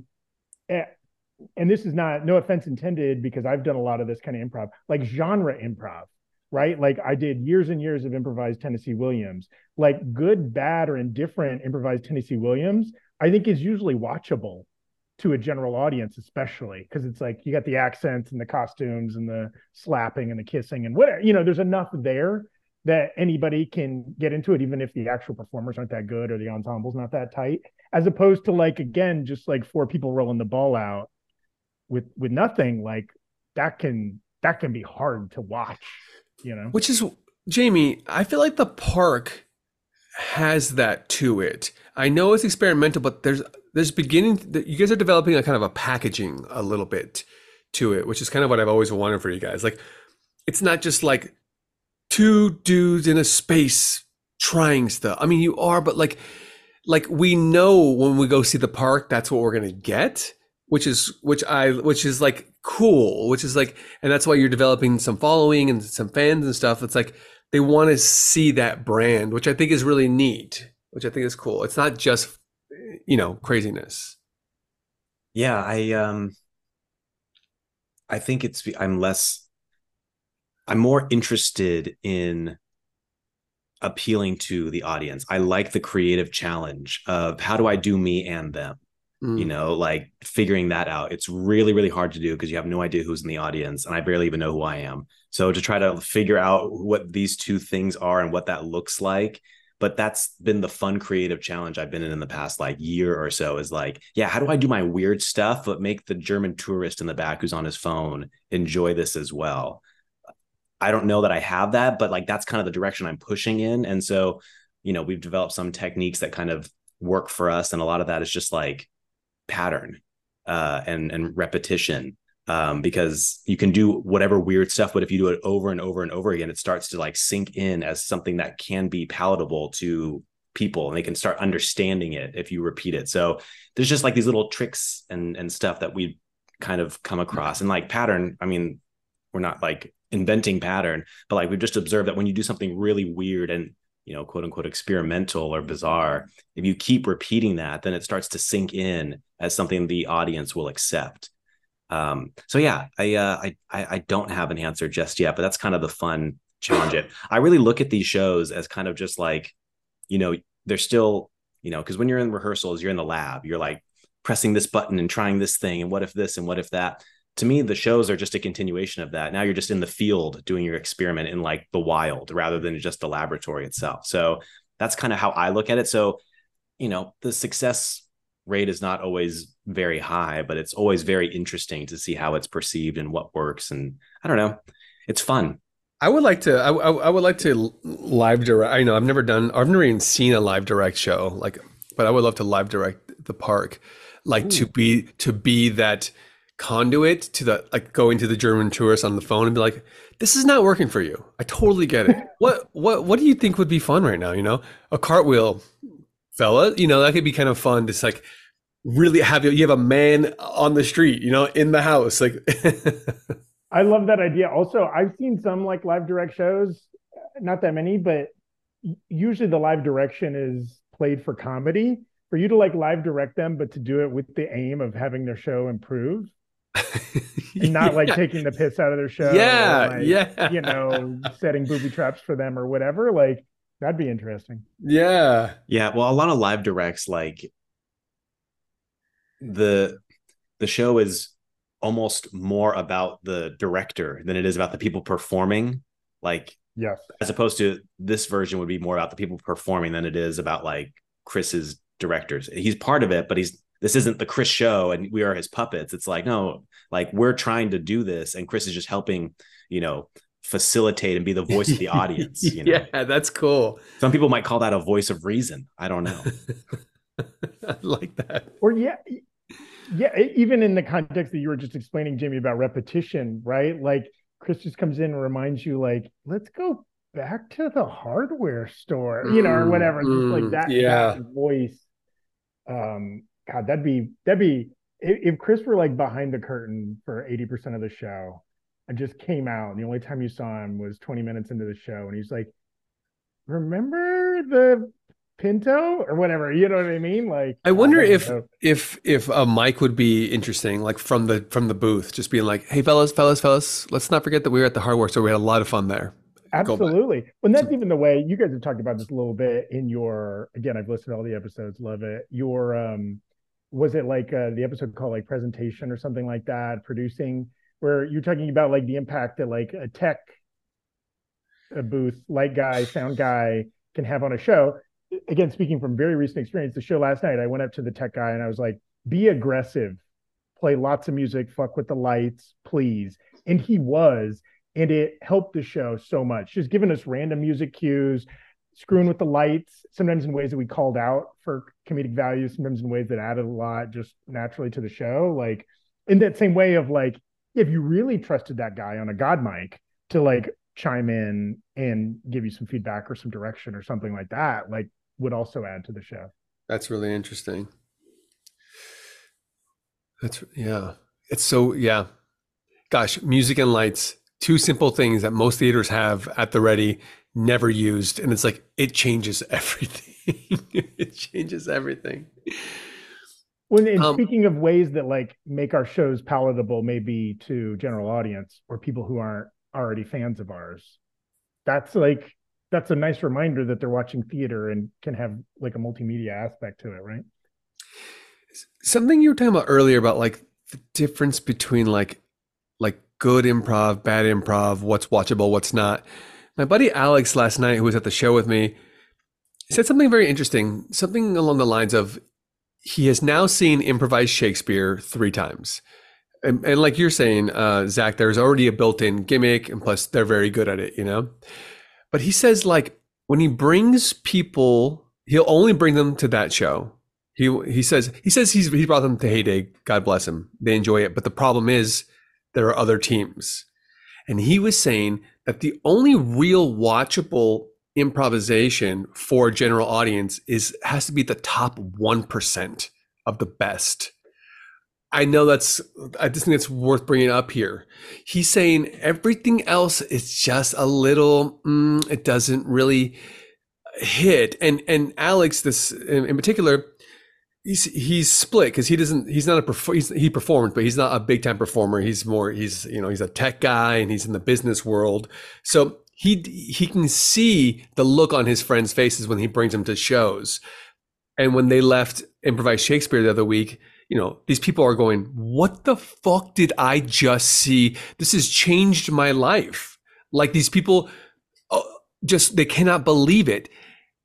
and this is no offense intended, because I've done a lot of this kind of improv, like genre improv, right? Like I did years and years of improvised Tennessee Williams. Like good, bad, or indifferent improvised Tennessee Williams, I think is usually watchable to a general audience, especially because it's like you got the accents and the costumes and the slapping and the kissing and whatever, you know, there's enough there that anybody can get into it, even if the actual performers aren't that good or the ensemble's not that tight, as opposed to like, again, just like four people rolling the ball out with nothing. Like that can be hard to watch, you know. Which is, Jamie, I feel like the park has that to it. I know it's experimental, but there's beginning, you guys are developing a kind of a packaging a little bit to it, which is kind of what I've always wanted for you guys. Like, it's not just like two dudes in a space trying stuff. I mean, you are, but like we know when we go see the park, that's what we're gonna get, which is like cool, which is like, and that's why you're developing some following and some fans and stuff. It's like they want to see that brand, which I think is really neat, which I think is cool. It's not just, you know, craziness. Yeah, I think I'm more interested in appealing to the audience. I like the creative challenge of how do I do me and them? You know, like figuring that out. It's really, really hard to do because you have no idea who's in the audience, and I barely even know who I am. So to try to figure out what these two things are and what that looks like, but that's been the fun creative challenge I've been in the past like year or so, is like, yeah, how do I do my weird stuff, but make the German tourist in the back who's on his phone enjoy this as well? I don't know that I have that, but like, that's kind of the direction I'm pushing in. And so, you know, we've developed some techniques that kind of work for us. And a lot of that is just like pattern and repetition, because you can do whatever weird stuff, but if you do it over and over and over again, it starts to like sink in as something that can be palatable to people, and they can start understanding it if you repeat it. So there's just like these little tricks and stuff that we kind of come across. And like pattern, I mean, we're not like inventing pattern, but like we've just observed that when you do something really weird and, you know, quote unquote experimental or bizarre, if you keep repeating that, then it starts to sink in as something the audience will accept. So yeah, I don't have an answer just yet, but that's kind of the fun challenge. I really look at these shows as kind of just like, you know, they're still, you know, because when you're in rehearsals, you're in the lab, you're like pressing this button and trying this thing, and what if this and what if that. To me, the shows are just a continuation of that. Now you're just in the field doing your experiment in like the wild rather than just the laboratory itself. So that's kind of how I look at it. So, you know, the success rate is not always very high, but it's always very interesting to see how it's perceived and what works. And I don't know, it's fun. I would like to. I would like to live direct. I know I've never even seen a live direct show. Like, but I would love to live direct the park, like to be that conduit to the, like, going to the German tourists on the phone and be like, this is not working for you. I totally get it. What do you think would be fun right now? You know, a cartwheel, fella. You know, that could be kind of fun. Just like really have you have a man on the street, you know, in the house, like. I love that idea. Also, I've seen some like live direct shows, not that many, but usually the live direction is played for comedy. For you to like live direct them, but to do it with the aim of having their show improve and not like taking the piss out of their show. Yeah, like, yeah. You know, setting booby traps for them or whatever. Like that'd be interesting. Yeah. Yeah. Well, a lot of live directs, like the show is almost more about the director than it is about the people performing. Like, yes, as opposed to this version would be more about the people performing than it is about like Chris's directors. He's part of it, but this isn't the Chris show and we are his puppets. It's like, no, like we're trying to do this and Chris is just helping, you know, facilitate and be the voice of the audience. You know? Yeah, that's cool. Some people might call that a voice of reason. I don't know. I like that. Or yeah, even in the context that you were just explaining, Jamie, about repetition, right? Like Chris just comes in and reminds you, like, let's go back to the hardware store, you know, or whatever. Just like that, yeah. that voice. God, that'd be if Chris were like behind the curtain for 80% of the show and just came out, and the only time you saw him was 20 minutes into the show, and he's like, remember the Pinto or whatever, you know what I mean? Like, I wonder if a mic would be interesting, like from the booth, just being like, hey, fellas, let's not forget that we were at the hardware store. We had a lot of fun there. Absolutely. Well, that's even the way you guys have talked about this a little bit in your, again, I've listened to all the episodes, love it. Your, was it like the episode called like presentation or something like that, producing, where you're talking about like the impact that like a tech, a booth, light guy, sound guy can have on a show. Again, speaking from very recent experience, the show last night, I went up to the tech guy and I was like, be aggressive, play lots of music, fuck with the lights, please. And he was, and it helped the show so much. Just giving us random music cues, screwing with the lights, sometimes in ways that we called out for comedic value, sometimes in ways that added a lot just naturally to the show. Like in that same way of like, if you really trusted that guy on a God mic to like chime in and give you some feedback or some direction or something like that, like would also add to the show. That's really interesting. It's so, yeah. Gosh, music and lights, two simple things that most theaters have at the ready, never used. And it's like, it changes everything. It changes everything. When speaking of ways that like make our shows palatable, maybe to general audience or people who aren't already fans of ours, that's a nice reminder that they're watching theater and can have like a multimedia aspect to it, right? Something you were talking about earlier about like the difference between like good improv, bad improv, what's watchable, what's not. My buddy Alex last night, who was at the show with me, said something very interesting, something along the lines of he has now seen improvised Shakespeare 3 times. And like you're saying, Zach, there's already a built-in gimmick, and plus they're very good at it, you know? But he says like when he brings people, he'll only bring them to that show. He says he brought them to Heyday, God bless him. They enjoy it. But the problem is there are other teams. And he was saying that the only real watchable improvisation for a general audience has to be the top 1% of the best. I just think it's worth bringing up here. He's saying everything else is just a little, it doesn't really hit. And Alex, this in particular, he's split because he performed, but he's not a big time performer. He's a tech guy and he's in the business world. So he can see the look on his friends' faces when he brings them to shows. And when they left Improvised Shakespeare the other week, you know, these people are going, what the fuck did I just see? This has changed my life. Like these people they cannot believe it.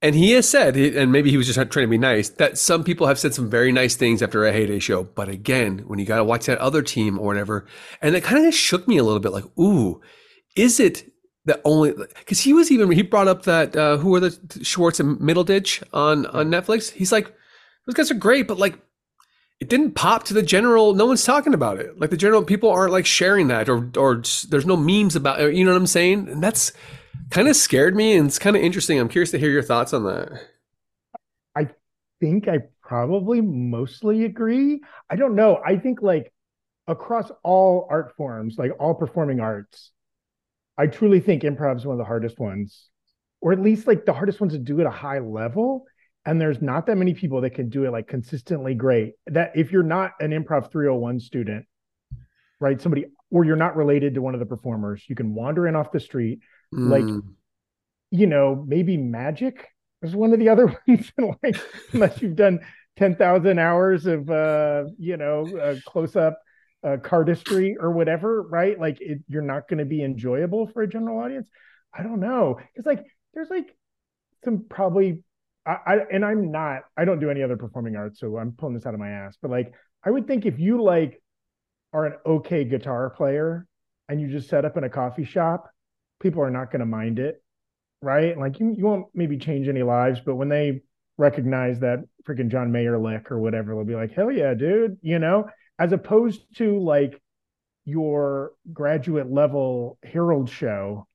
And he has said, and maybe he was just trying to be nice, that some people have said some very nice things after a Heyday show. But again, when you got to watch that other team or whatever, and it kind of shook me a little bit like, ooh, is it the only, because he brought up that, who are the Schwartz and Middleditch on Netflix? He's like, those guys are great, but like, it didn't pop to the general. No one's talking about it. Like the general people aren't like sharing that, or there's no memes about it. You know what I'm saying? And that's kind of scared me, and it's kind of interesting. I'm curious to hear your thoughts on that. I think I probably mostly agree. I don't know. I think like across all art forms, like all performing arts, I truly think improv is one of the hardest ones, or at least like the hardest ones to do at a high level. And there's not that many people that can do it like consistently great. That if you're not an improv 301 student, right? Somebody, or you're not related to one of the performers, you can wander in off the street. Like, you know, maybe magic is one of the other ones. Like, unless you've done 10,000 hours of, close up cardistry or whatever, right? Like, you're not going to be enjoyable for a general audience. I don't know. It's like, there's like some probably, I don't do any other performing arts, so I'm pulling this out of my ass. But like, I would think if you like are an okay guitar player and you just set up in a coffee shop, people are not going to mind it, right? Like you won't maybe change any lives, but when they recognize that freaking John Mayer lick or whatever, they'll be like, hell yeah, dude, you know, as opposed to like your graduate level Herald show,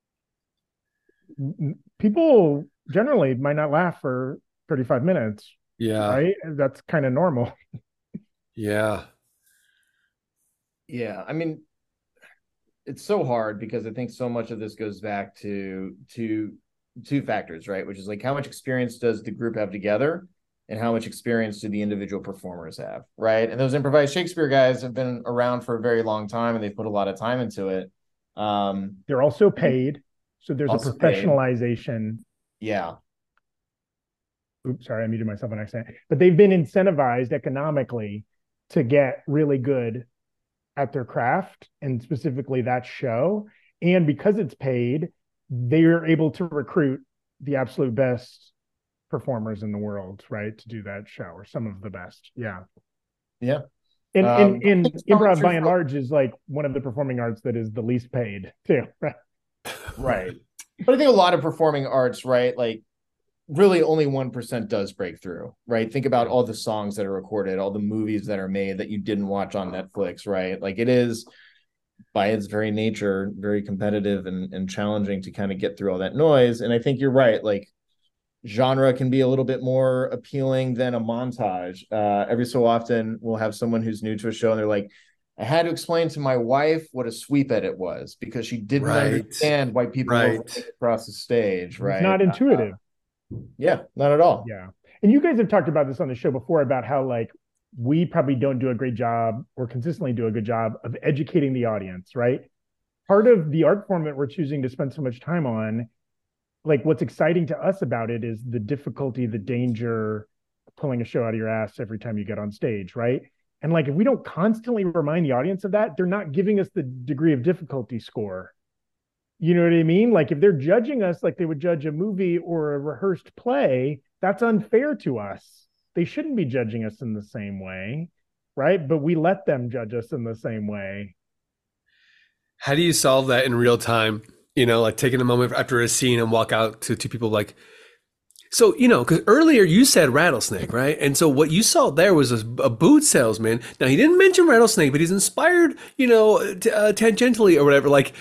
people generally might not laugh for 35 minutes. Yeah. Right? That's kind of normal. Yeah. Yeah. I mean, it's so hard because I think so much of this goes back to two factors, right? Which is like how much experience does the group have together and how much experience do the individual performers have, right? And those improvised Shakespeare guys have been around for a very long time and they've put a lot of time into it. They're also paid. So there's a professionalization. Paid. Yeah. Oops, sorry, I muted myself on accident. But they've been incentivized economically to get really good at their craft and specifically that show. And because it's paid, they're able to recruit the absolute best performers in the world, right? To do that show, or some of the best. Yeah. Yeah. And improv by and large is like one of the performing arts that is the least paid too. Right. But I think a lot of performing arts, right? Like really only 1% does break through, right? Think about all the songs that are recorded, all the movies that are made that you didn't watch on Netflix, right? Like it is by its very nature, very competitive and challenging to kind of get through all that noise. And I think you're right. Like genre can be a little bit more appealing than a montage. Every so often we'll have someone who's new to a show and they're like, I had to explain to my wife what a sweep edit was because she didn't understand why people were across the stage, right? It's not intuitive. Yeah, not at all. Yeah. And you guys have talked about this on the show before about how like we probably don't do a great job or consistently do a good job of educating the audience, right? Part of the art form that we're choosing to spend so much time on, like what's exciting to us about it is the difficulty, the danger of pulling a show out of your ass every time you get on stage, right? And like, if we don't constantly remind the audience of that, they're not giving us the degree of difficulty score. You know what I mean? Like if they're judging us like they would judge a movie or a rehearsed play, that's unfair to us. They shouldn't be judging us in the same way, right? But we let them judge us in the same way. How do you solve that in real time? You know, like taking a moment after a scene and walk out to two people like, so, you know, because earlier you said rattlesnake, right? And so what you saw there was a boot salesman. Now, he didn't mention rattlesnake, but he's inspired, you know, tangentially or whatever, like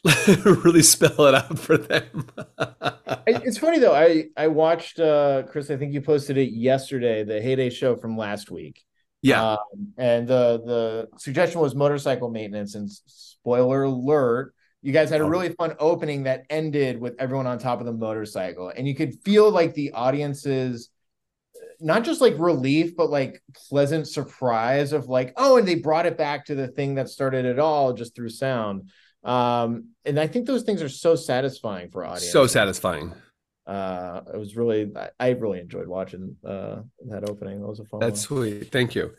really spell it out for them. It's funny, though. I watched, Chris, I think you posted it yesterday, the Heyday show from last week. Yeah. And the suggestion was motorcycle maintenance. And spoiler alert, you guys had a really fun opening that ended with everyone on top of the motorcycle. And you could feel like the audience's not just like relief, but like pleasant surprise of like, oh, and they brought it back to the thing that started it all just through sound. And I think those things are so satisfying for audience. So satisfying. It was really, I really enjoyed watching that opening. That was a fun one. That's sweet. Thank you.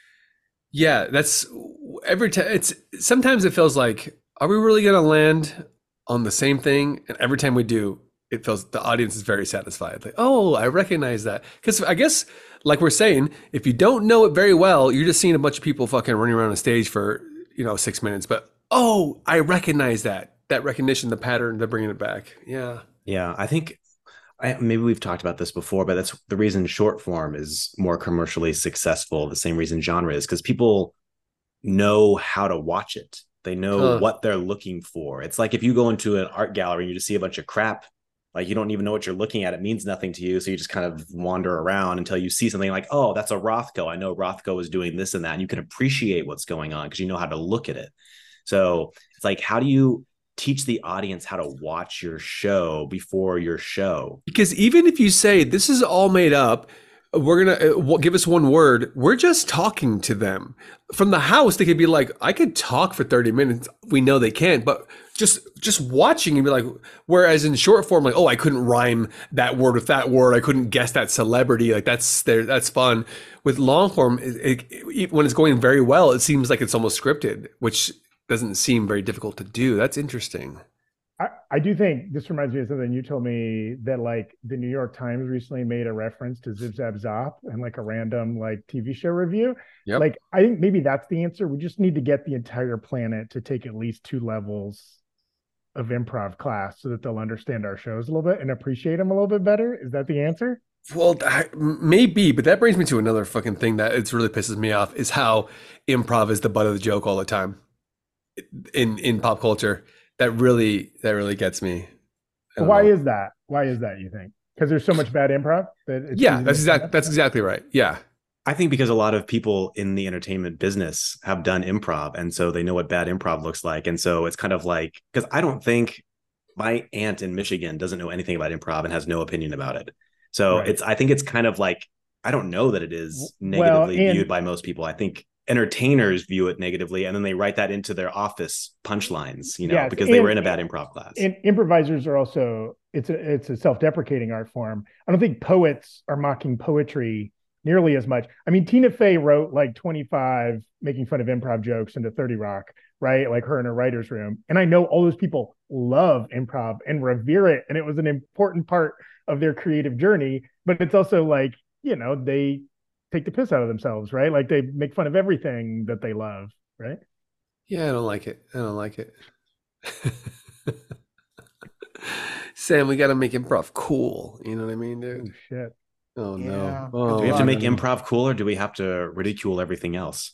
Yeah, that's every time. Sometimes it feels like, are we really going to land on the same thing? And every time we do, it feels the audience is very satisfied. Like, oh, I recognize that. Because I guess, like we're saying, if you don't know it very well, you're just seeing a bunch of people fucking running around a stage for 6 minutes. But oh, I recognize that recognition, the pattern, they're bringing it back. Yeah. Yeah, I think maybe we've talked about this before, but that's the reason short form is more commercially successful. The same reason genre is, because people know how to watch it. They know what they're looking for. It's like if you go into an art gallery and you just see a bunch of crap, like you don't even know what you're looking at. It means nothing to you. So you just kind of wander around until you see something like, oh, that's a Rothko. I know Rothko is doing this and that. And you can appreciate what's going on because you know how to look at it. So it's like, how do you teach the audience how to watch your show before your show? Because even if you say this is all made up, we're gonna give us one word, we're just talking to them. From the house, they could be like, I could talk for 30 minutes. We know they can't, but just watching and be like, whereas in short form, like, oh, I couldn't rhyme that word with that word, I couldn't guess that celebrity, like that's fun. With long form, when it's going very well, it seems like it's almost scripted, which doesn't seem very difficult to do. That's interesting. I do think this reminds me of something you told me, that like the New York Times recently made a reference to Zip Zap Zop and like a random like TV show review. Yep. Like I think maybe that's the answer. We just need to get the entire planet to take at least 2 levels of improv class so that they'll understand our shows a little bit and appreciate them a little bit better. Is that the answer? Well, maybe, but that brings me to another fucking thing that it's really pisses me off, is how improv is the butt of the joke all the time in pop culture. That really gets me. Why is that? Why is that, you think? Because there's so much bad improv that it's that's exactly right. Yeah. I think because a lot of people in the entertainment business have done improv, and so they know what bad improv looks like. And so it's kind of like, because I don't think my aunt in Michigan doesn't know anything about improv and has no opinion about it. So right. I think it's kind of like, I don't know that it is negatively viewed by most people. I think entertainers view it negatively, and then they write that into their office punchlines, because they were in a bad improv class. And improvisers are also, it's a self-deprecating art form. I don't think poets are mocking poetry nearly as much. I mean, Tina Fey wrote like 25 making fun of improv jokes into 30 Rock, right? Like her in her writer's room. And I know all those people love improv and revere it. And it was an important part of their creative journey. But it's also like, they take the piss out of themselves, right? Like they make fun of everything that they love, right? Yeah, I don't like it. Sam, we got to make improv cool. You know what I mean, dude? Oh, shit. Oh, yeah. no. Do we have to make improv cool, or do we have to ridicule everything else?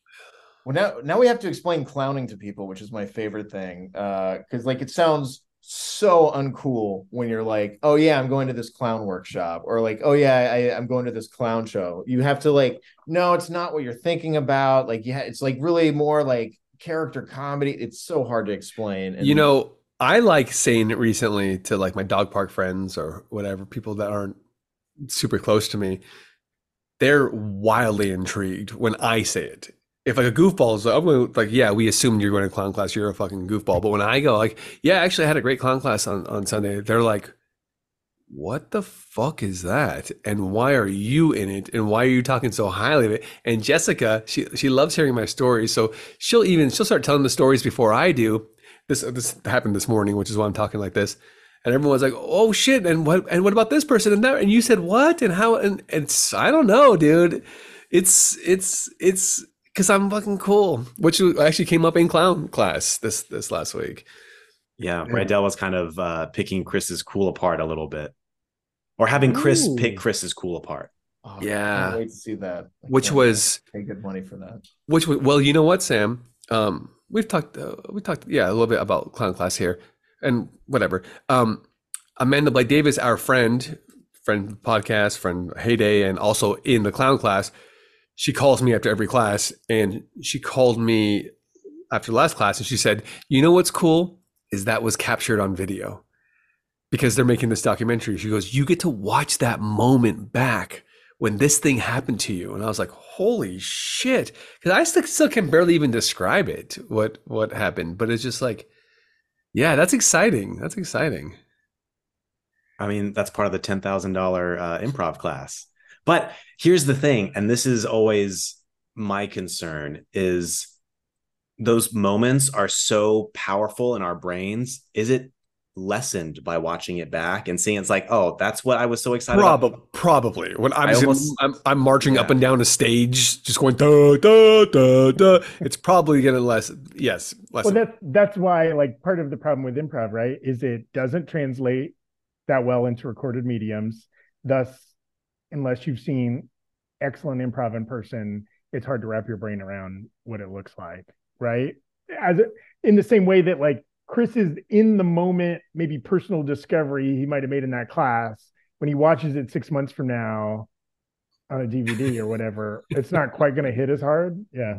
Well, now we have to explain clowning to people, which is my favorite thing. Because like it sounds so uncool when you're like, oh yeah, I'm going to this clown workshop, or like, oh yeah, I'm going to this clown show. You have to like, no, it's not what you're thinking about. Like, yeah, it's like really more like character comedy. It's so hard to explain. And I like saying it recently to like my dog park friends or whatever, people that aren't super close to me. They're wildly intrigued when I say it. If like a goofball is like, yeah, we assumed you're going to clown class, you're a fucking goofball. But when I go like, yeah, actually I had a great clown class on Sunday, they're like, what the fuck is that? And why are you in it? And why are you talking so highly of it? And Jessica, she loves hearing my stories. So she'll start telling the stories before I do. This happened this morning, which is why I'm talking like this. And everyone's like, oh shit, and what about this person and that? And you said what? And how? And it's, I don't know, dude. It's because I'm fucking cool, which actually came up in clown class this last week. Yeah, Rydell was kind of picking Chris's cool apart a little bit, or having Chris pick Chris's cool apart. Oh, yeah, I can't wait to see that. Which was pay good money for that. Which was, well, you know what, Sam? We've talked a little bit about clown class here, and whatever. Amanda Blake Davis, our friend podcast, friend Heyday, and also in the clown class. She calls me after every class, and she called me after the last class, and she said, you know what's cool is that was captured on video because they're making this documentary. She goes, you get to watch that moment back when this thing happened to you. And I was like, holy shit. Because I still can barely even describe it, what happened. But it's just like, yeah, that's exciting. That's exciting. I mean, that's part of the $10,000 improv class. But here's the thing, and this is always my concern, is those moments are so powerful in our brains. Is it lessened by watching it back and seeing it's like, oh, that's what I was so excited about. Probably when almost, I'm marching up and down a stage, just going da da da da. It's probably gonna less. Yes, lessen. Well, that's why, like, part of the problem with improv, right, is it doesn't translate that well into recorded mediums. Thus, unless you've seen excellent improv in person, it's hard to wrap your brain around what it looks like, right? In the same way that, like, Chris is in the moment, maybe personal discovery he might have made in that class. When he watches it 6 months from now on a DVD or whatever, it's not quite going to hit as hard. Yeah.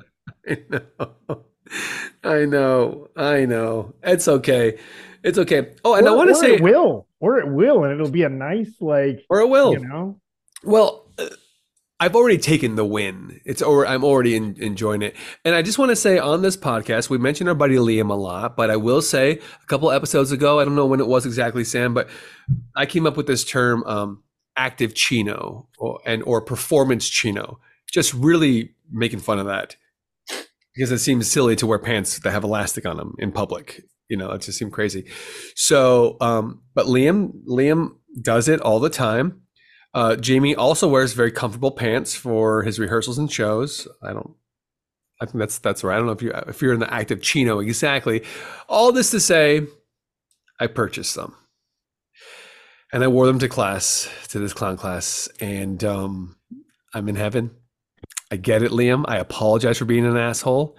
I know. It's okay. Oh, and I want to say it will, and it'll be a nice, like, or it will, you know. Well, I've already taken the win. I'm already enjoying it. And I just want to say on this podcast, we mentioned our buddy Liam a lot, but I will say a couple episodes ago, I don't know when it was exactly, Sam, but I came up with this term, active chino or performance chino, just really making fun of that because it seems silly to wear pants that have elastic on them in public. You know, it just seemed crazy. So, but Liam does it all the time. Jamie also wears very comfortable pants for his rehearsals and shows. I think that's right. I don't know if you're in the active chino exactly. All this to say, I purchased them, and I wore them to this clown class, and I'm in heaven. I get it, Liam. I apologize for being an asshole.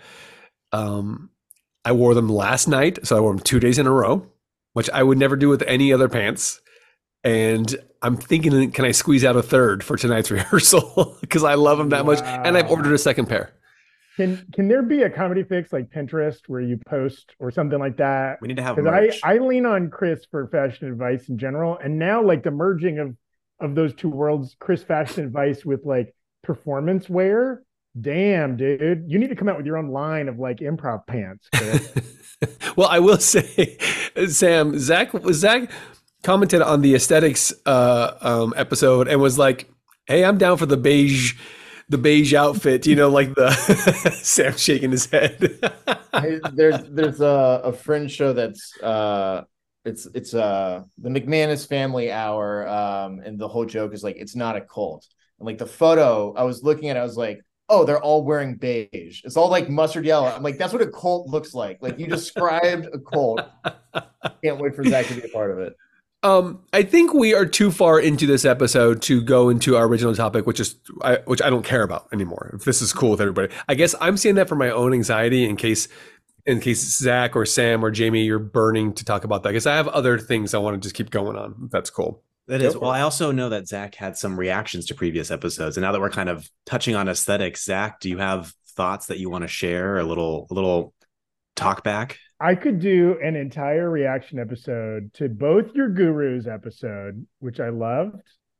I wore them last night, so I wore them 2 days in a row, which I would never do with any other pants. And I'm thinking, can I squeeze out a third for tonight's rehearsal? Because I love them that much. And I've ordered a second pair. Can there be a comedy fix like Pinterest where you post or something like that? We need to have merch. I lean on Chris for fashion advice in general. And now, like, the merging of those two worlds, Chris fashion advice with, like, performance wear. Damn, dude. You need to come out with your own line of, like, improv pants, Chris. Well, I will say, Sam, Zach commented on the aesthetics episode and was like, hey, I'm down for the beige outfit, you know, like the Sam shaking his head. There's a fringe show that's it's the McManus Family Hour, and the whole joke is like, it's not a cult. And like the photo I was looking at, I was like, oh, they're all wearing beige. It's all like mustard yellow. I'm like, that's what a cult looks like. Like, you described a cult. Can't wait for Zach to be a part of it. I think we are too far into this episode to go into our original topic, which I don't care about anymore. If this is cool with everybody, I guess I'm saying that for my own anxiety in case Zach or Sam or Jamie, you're burning to talk about that, because I have other things I want to just keep going on. If that's cool. That is. Well, I also know that Zach had some reactions to previous episodes, and now that we're kind of touching on aesthetics, Zach, do you have thoughts that you want to share? A little talk back? I could do an entire reaction episode to both your Gurus episode, which I loved.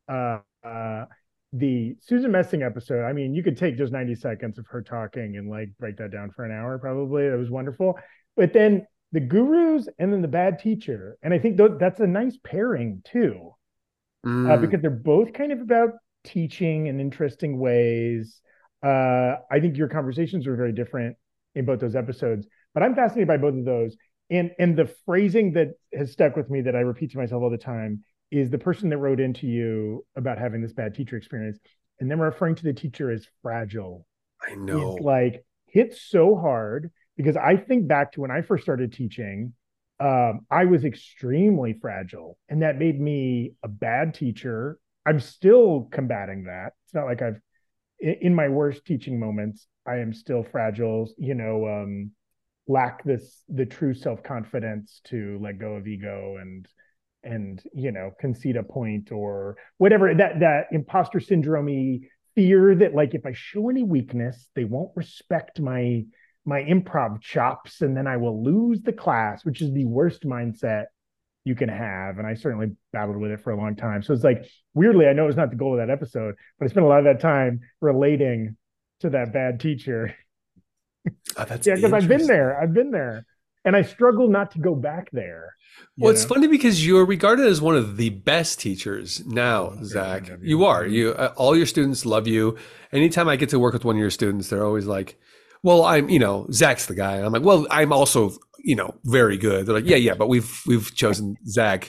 The Susan Messing episode. I mean, you could take just 90 seconds of her talking and, like, break that down for an hour, probably. It was wonderful. But then the Gurus and then the Bad Teacher. And I think that's a nice pairing too, because they're both kind of about teaching in interesting ways. I think your conversations were very different in both those episodes. But I'm fascinated by both of those. And the phrasing that has stuck with me that I repeat to myself all the time is the person that wrote into you about having this bad teacher experience, and then referring to the teacher as fragile. I know. It's like hit so hard, because I think back to when I first started teaching, I was extremely fragile, and that made me a bad teacher. I'm still combating that. It's not like in my worst teaching moments, I am still fragile, lack the true self-confidence to let go of ego and concede a point or whatever, that imposter syndrome-y fear that, like, if I show any weakness, they won't respect my improv chops, and then I will lose the class, which is the worst mindset you can have. And I certainly battled with it for a long time. So it's like, weirdly, I know it's not the goal of that episode, but I spent a lot of that time relating to that bad teacher. Yeah, because I've been there, and I struggle not to go back there. Well, it's funny because you're regarded as one of the best teachers now, Zach. You are. All your students love you. Anytime I get to work with one of your students, they're always like, well, Zach's the guy. And I'm like, well, I'm also very good. They're like, yeah, but we've chosen Zach.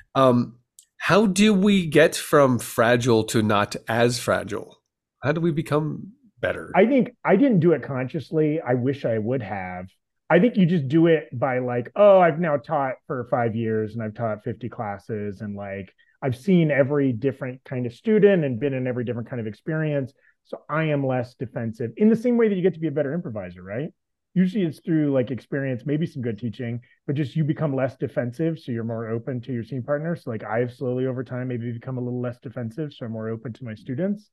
How do we get from fragile to not as fragile? How do we become better? I think I didn't do it consciously. I wish I would have. I think you just do it by like, oh, I've now taught for 5 years and I've taught 50 classes and like I've seen every different kind of student and been in every different kind of experience. So I am less defensive in the same way that you get to be a better improviser, right? Usually it's through like experience, maybe some good teaching, but just you become less defensive. So you're more open to your scene partners. So like I've slowly over time maybe become a little less defensive. So I'm more open to my students.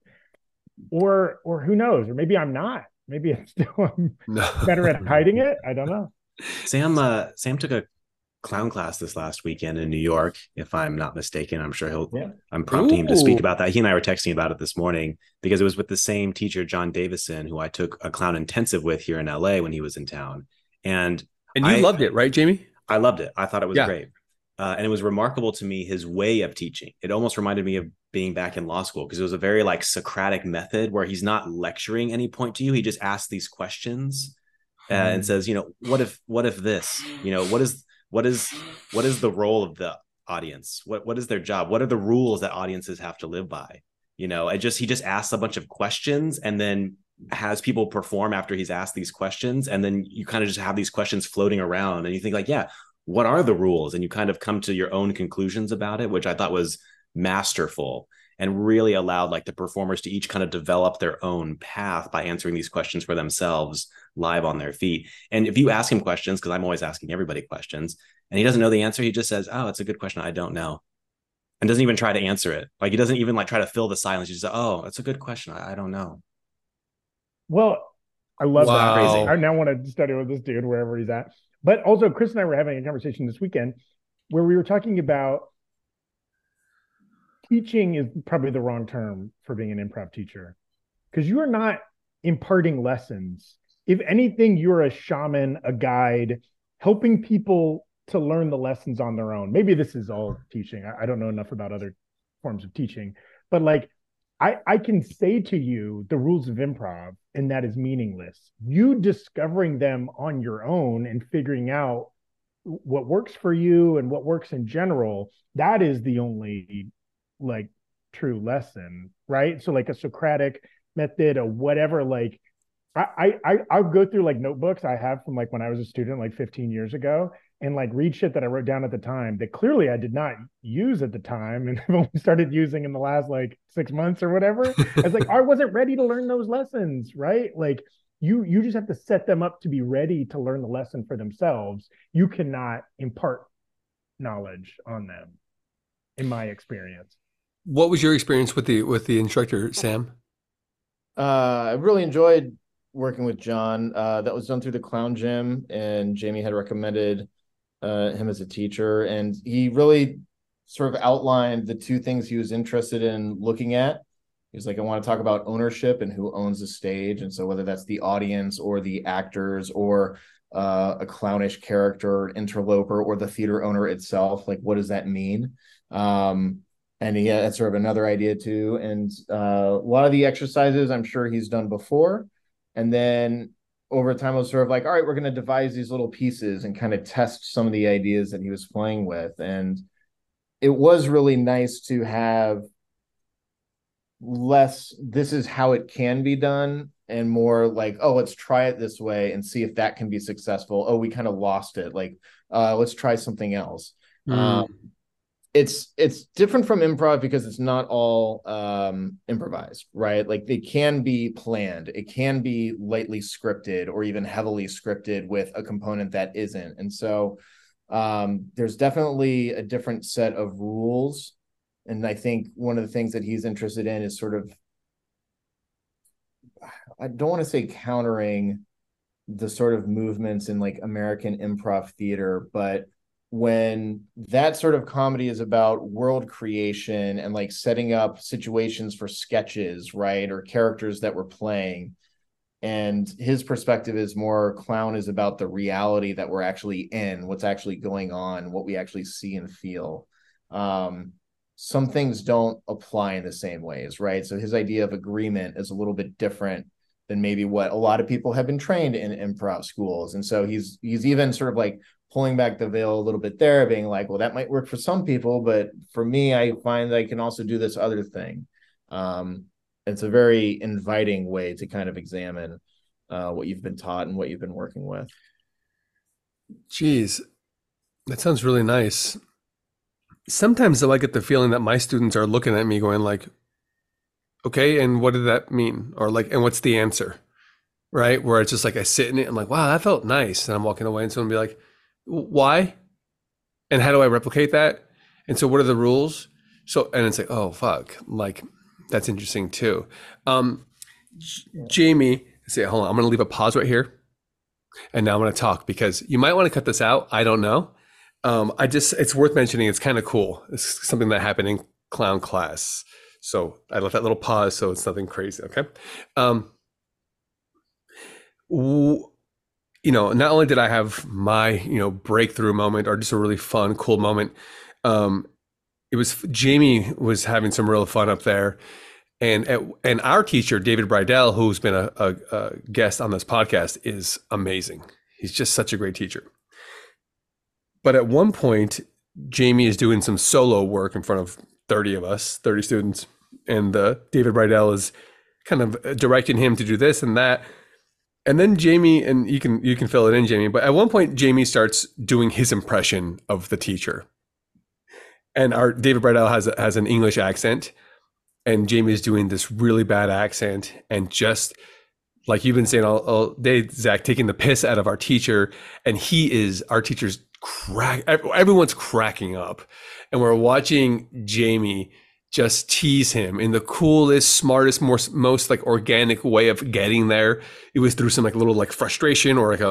Or who knows? Or maybe I'm not. Maybe I'm still better at hiding it. I don't know. Sam took a clown class this last weekend in New York, if I'm not mistaken. I'm sure I'm prompting him to speak about that. He and I were texting about it this morning because it was with the same teacher, John Davison, who I took a clown intensive with here in LA when he was in town. And you loved it, right, Jamie? I loved it. I thought it was great. And it was remarkable to me, his way of teaching. It almost reminded me of being back in law school because it was a very like Socratic method where he's not lecturing any point to you. He just asks these questions and says, what if this, what is the role of the audience? What is their job? What are the rules that audiences have to live by? He just asks a bunch of questions and then has people perform after he's asked these questions. And then you kind of just have these questions floating around and you think like, yeah, what are the rules? And you kind of come to your own conclusions about it, which I thought was masterful and really allowed like the performers to each kind of develop their own path by answering these questions for themselves live on their feet. And if you ask him questions, because I'm always asking everybody questions, and he doesn't know the answer, he just says, oh, it's a good question. I don't know. And doesn't even try to answer it. Like he doesn't even like try to fill the silence. He just says, oh, it's a good question. I don't know. Well, I love that. Crazy. I now want to study with this dude wherever he's at. But also, Chris and I were having a conversation this weekend where we were talking about teaching is probably the wrong term for being an improv teacher because you are not imparting lessons. If anything, you're a shaman, a guide, helping people to learn the lessons on their own. Maybe this is all teaching. I don't know enough about other forms of teaching, but like I can say to you the rules of improv, and that is meaningless. You discovering them on your own and figuring out what works for you and what works in general, that is the only like true lesson, right? So like a Socratic method or whatever, like I'll go through like notebooks I have from like when I was a student like 15 years ago and like read shit that I wrote down at the time that clearly I did not use at the time and I've only started using in the last like 6 months or whatever. I was like, I wasn't ready to learn those lessons, right? Like you just have to set them up to be ready to learn the lesson for themselves. You cannot impart knowledge on them, in my experience. What was your experience with the instructor, Sam? I really enjoyed working with John. That was done through the Clown Gym, and Jamie had recommended him as a teacher, and he really sort of outlined the two things he was interested in looking at. He was like, I want to talk about ownership and who owns the stage, and so whether that's the audience or the actors or a clownish character, an interloper, or the theater owner itself, like what does that mean? And he had sort of another idea too. And a lot of the exercises I'm sure he's done before. And then over time, I was sort of like, all right, we're going to devise these little pieces and kind of test some of the ideas that he was playing with. And it was really nice to have less, this is how it can be done, and more like, oh, let's try it this way and see if that can be successful. Oh, we kind of lost it. Like, let's try something else. It's different from improv because it's not all improvised, right? Like it can be planned, it can be lightly scripted or even heavily scripted with a component that isn't. And so there's definitely a different set of rules. And I think one of the things that he's interested in is sort of, I don't want to say countering the sort of movements in like American improv theater, but when that sort of comedy is about world creation and like setting up situations for sketches, right? Or characters that we're playing. And his perspective is more clown is about the reality that we're actually in, what's actually going on, what we actually see and feel. Some things don't apply in the same ways, right? So his idea of agreement is a little bit different than maybe what a lot of people have been trained in improv schools. And so he's even sort of like pulling back the veil a little bit there, being like, well, that might work for some people, but for me, I find that I can also do this other thing. It's a very inviting way to kind of examine what you've been taught and what you've been working with. Geez, that sounds really nice. Sometimes I get the feeling that my students are looking at me going like, okay, and what did that mean? Or like, and what's the answer? Right? Where it's just like, I sit in it, I'm like, wow, that felt nice. And I'm walking away and someone will be like, why? And how do I replicate that? And so what are the rules? So, and it's like, oh, fuck. Like, that's interesting too. Jamie, say, hold on, I'm going to leave a pause right here. And now I'm going to talk because you might want to cut this out. I don't know. It's worth mentioning. It's kind of cool. It's something that happened in clown class. So I left that little pause so it's nothing crazy. Okay. Not only did I have my, breakthrough moment or just a really fun, cool moment. Jamie was having some real fun up there. And our teacher, David Bridell, who's been a guest on this podcast, is amazing. He's just such a great teacher. But at one point, Jamie is doing some solo work in front of 30 students. And David Bridell is kind of directing him to do this and that. And then Jamie, and you can fill it in, Jamie, but at one point, Jamie starts doing his impression of the teacher. And our David Bridell has an English accent. And Jamie is doing this really bad accent, and just like you've been saying all day, Zach, taking the piss out of our teacher, and our teacher's everyone's cracking up, and we're watching Jamie just tease him in the coolest, smartest, most like organic way of getting there. It was through some like little like frustration or like a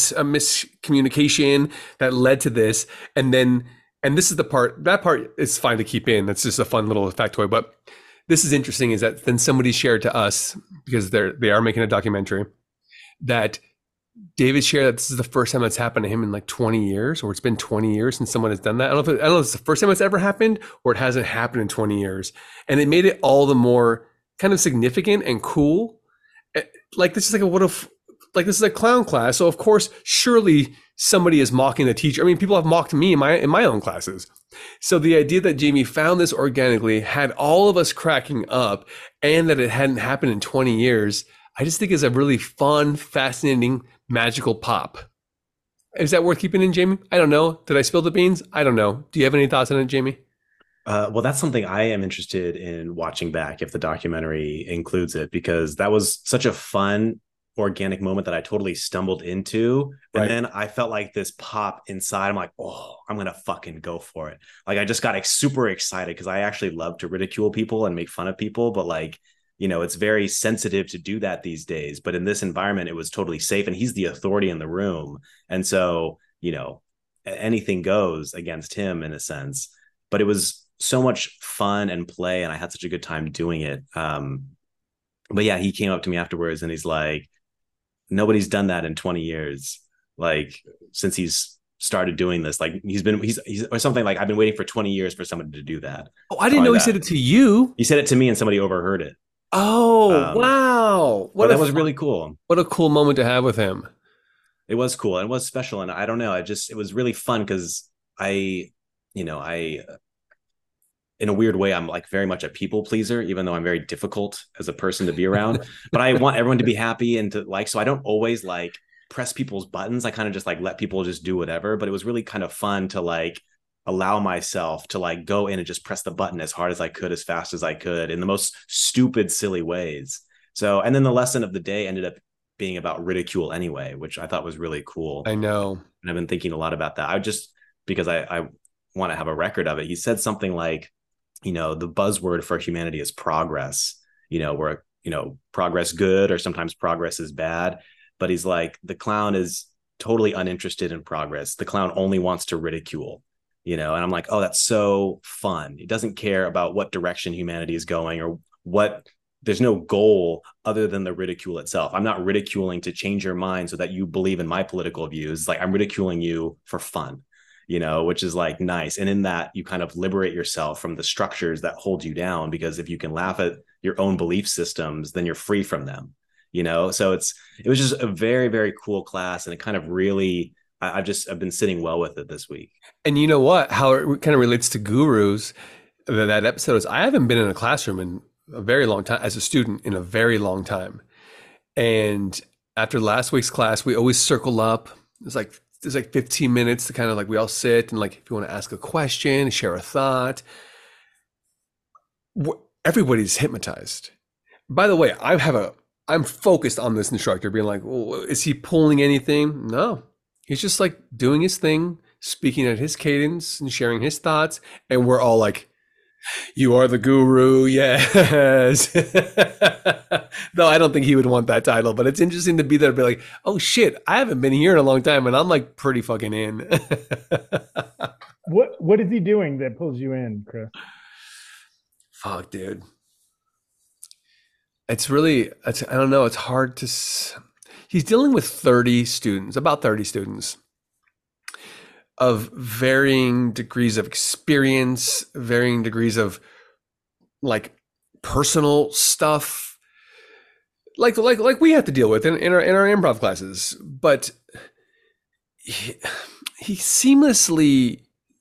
miscommunication that led to this, and this is that part is fine to keep in. That's just a fun little factoid, but. This is interesting is that then somebody shared to us, because they are making a documentary, that David shared that this is the first time it's happened to him in like 20 years, or it's been 20 years since someone has done that. I don't know if it's the first time it's ever happened or it hasn't happened in 20 years. And it made it all the more kind of significant and cool. Like this is this is a clown class. So of course, surely somebody is mocking the teacher. I mean, people have mocked me in my own classes. So the idea that Jamie found this organically, had all of us cracking up, and that it hadn't happened in 20 years, I just think is a really fun, fascinating, magical pop. Is that worth keeping in, Jamie? I don't know. Did I spill the beans? I don't know. Do you have any thoughts on it, Jamie? Well, that's something I am interested in watching back if the documentary includes it, because that was such a fun, organic moment that I totally stumbled into. And then I felt like this pop inside. I'm like, oh, I'm going to fucking go for it. Like I just got super excited because I actually love to ridicule people and make fun of people. But like, it's very sensitive to do that these days. But in this environment, it was totally safe. And he's the authority in the room. And so, anything goes against him in a sense. But it was so much fun and play. And I had such a good time doing it. But yeah, he came up to me afterwards and he's like, nobody's done that in 20 years. Like since he's started doing this, like he's or something like, I've been waiting for 20 years for somebody to do that. Oh, I didn't know he said it to you. He said it to me and somebody overheard it. Oh, wow. That was really cool. What a cool moment to have with him. It was cool. And it was special. And I don't know, it was really fun because I in a weird way, I'm like very much a people pleaser, even though I'm very difficult as a person to be around. But I want everyone to be happy and to like, so I don't always like press people's buttons. I kind of just like let people just do whatever. But it was really kind of fun to like allow myself to like go in and just press the button as hard as I could, as fast as I could, in the most stupid, silly ways. So, and then the lesson of the day ended up being about ridicule anyway, which I thought was really cool. I know. And I've been thinking a lot about that. Because I want to have a record of it. He said something like, the buzzword for humanity is progress, where, progress good, or sometimes progress is bad. But he's like, the clown is totally uninterested in progress. The clown only wants to ridicule, and I'm like, oh, that's so fun. He doesn't care about what direction humanity is going or there's no goal other than the ridicule itself. I'm not ridiculing to change your mind so that you believe in my political views. Like I'm ridiculing you for fun. Which is like nice. And in that you kind of liberate yourself from the structures that hold you down, because if you can laugh at your own belief systems, then you're free from them, So it was just a very, very cool class, and it kind of really, I've been sitting well with it this week. And you know what? How it kind of relates to gurus, that episode is I haven't been in a classroom in a very long time as a student in a very long time. And after last week's class, we always circle up. There's like 15 minutes to kind of like we all sit and like if you want to ask a question, share a thought. Everybody's hypnotized. By the way, I'm focused on this instructor being like, well, is he pulling anything? No, he's just like doing his thing, speaking at his cadence and sharing his thoughts. And we're all like, you are the guru. Yes. Though I don't think he would want that title, but it's interesting to be there and be like, oh shit, I haven't been here in a long time. And I'm like pretty fucking in. What is he doing that pulls you in, Chris? Fuck, dude. I don't know. It's hard to, he's dealing with about 30 students of varying degrees of experience, varying degrees of like personal stuff, like we have to deal with in our improv classes. But he seamlessly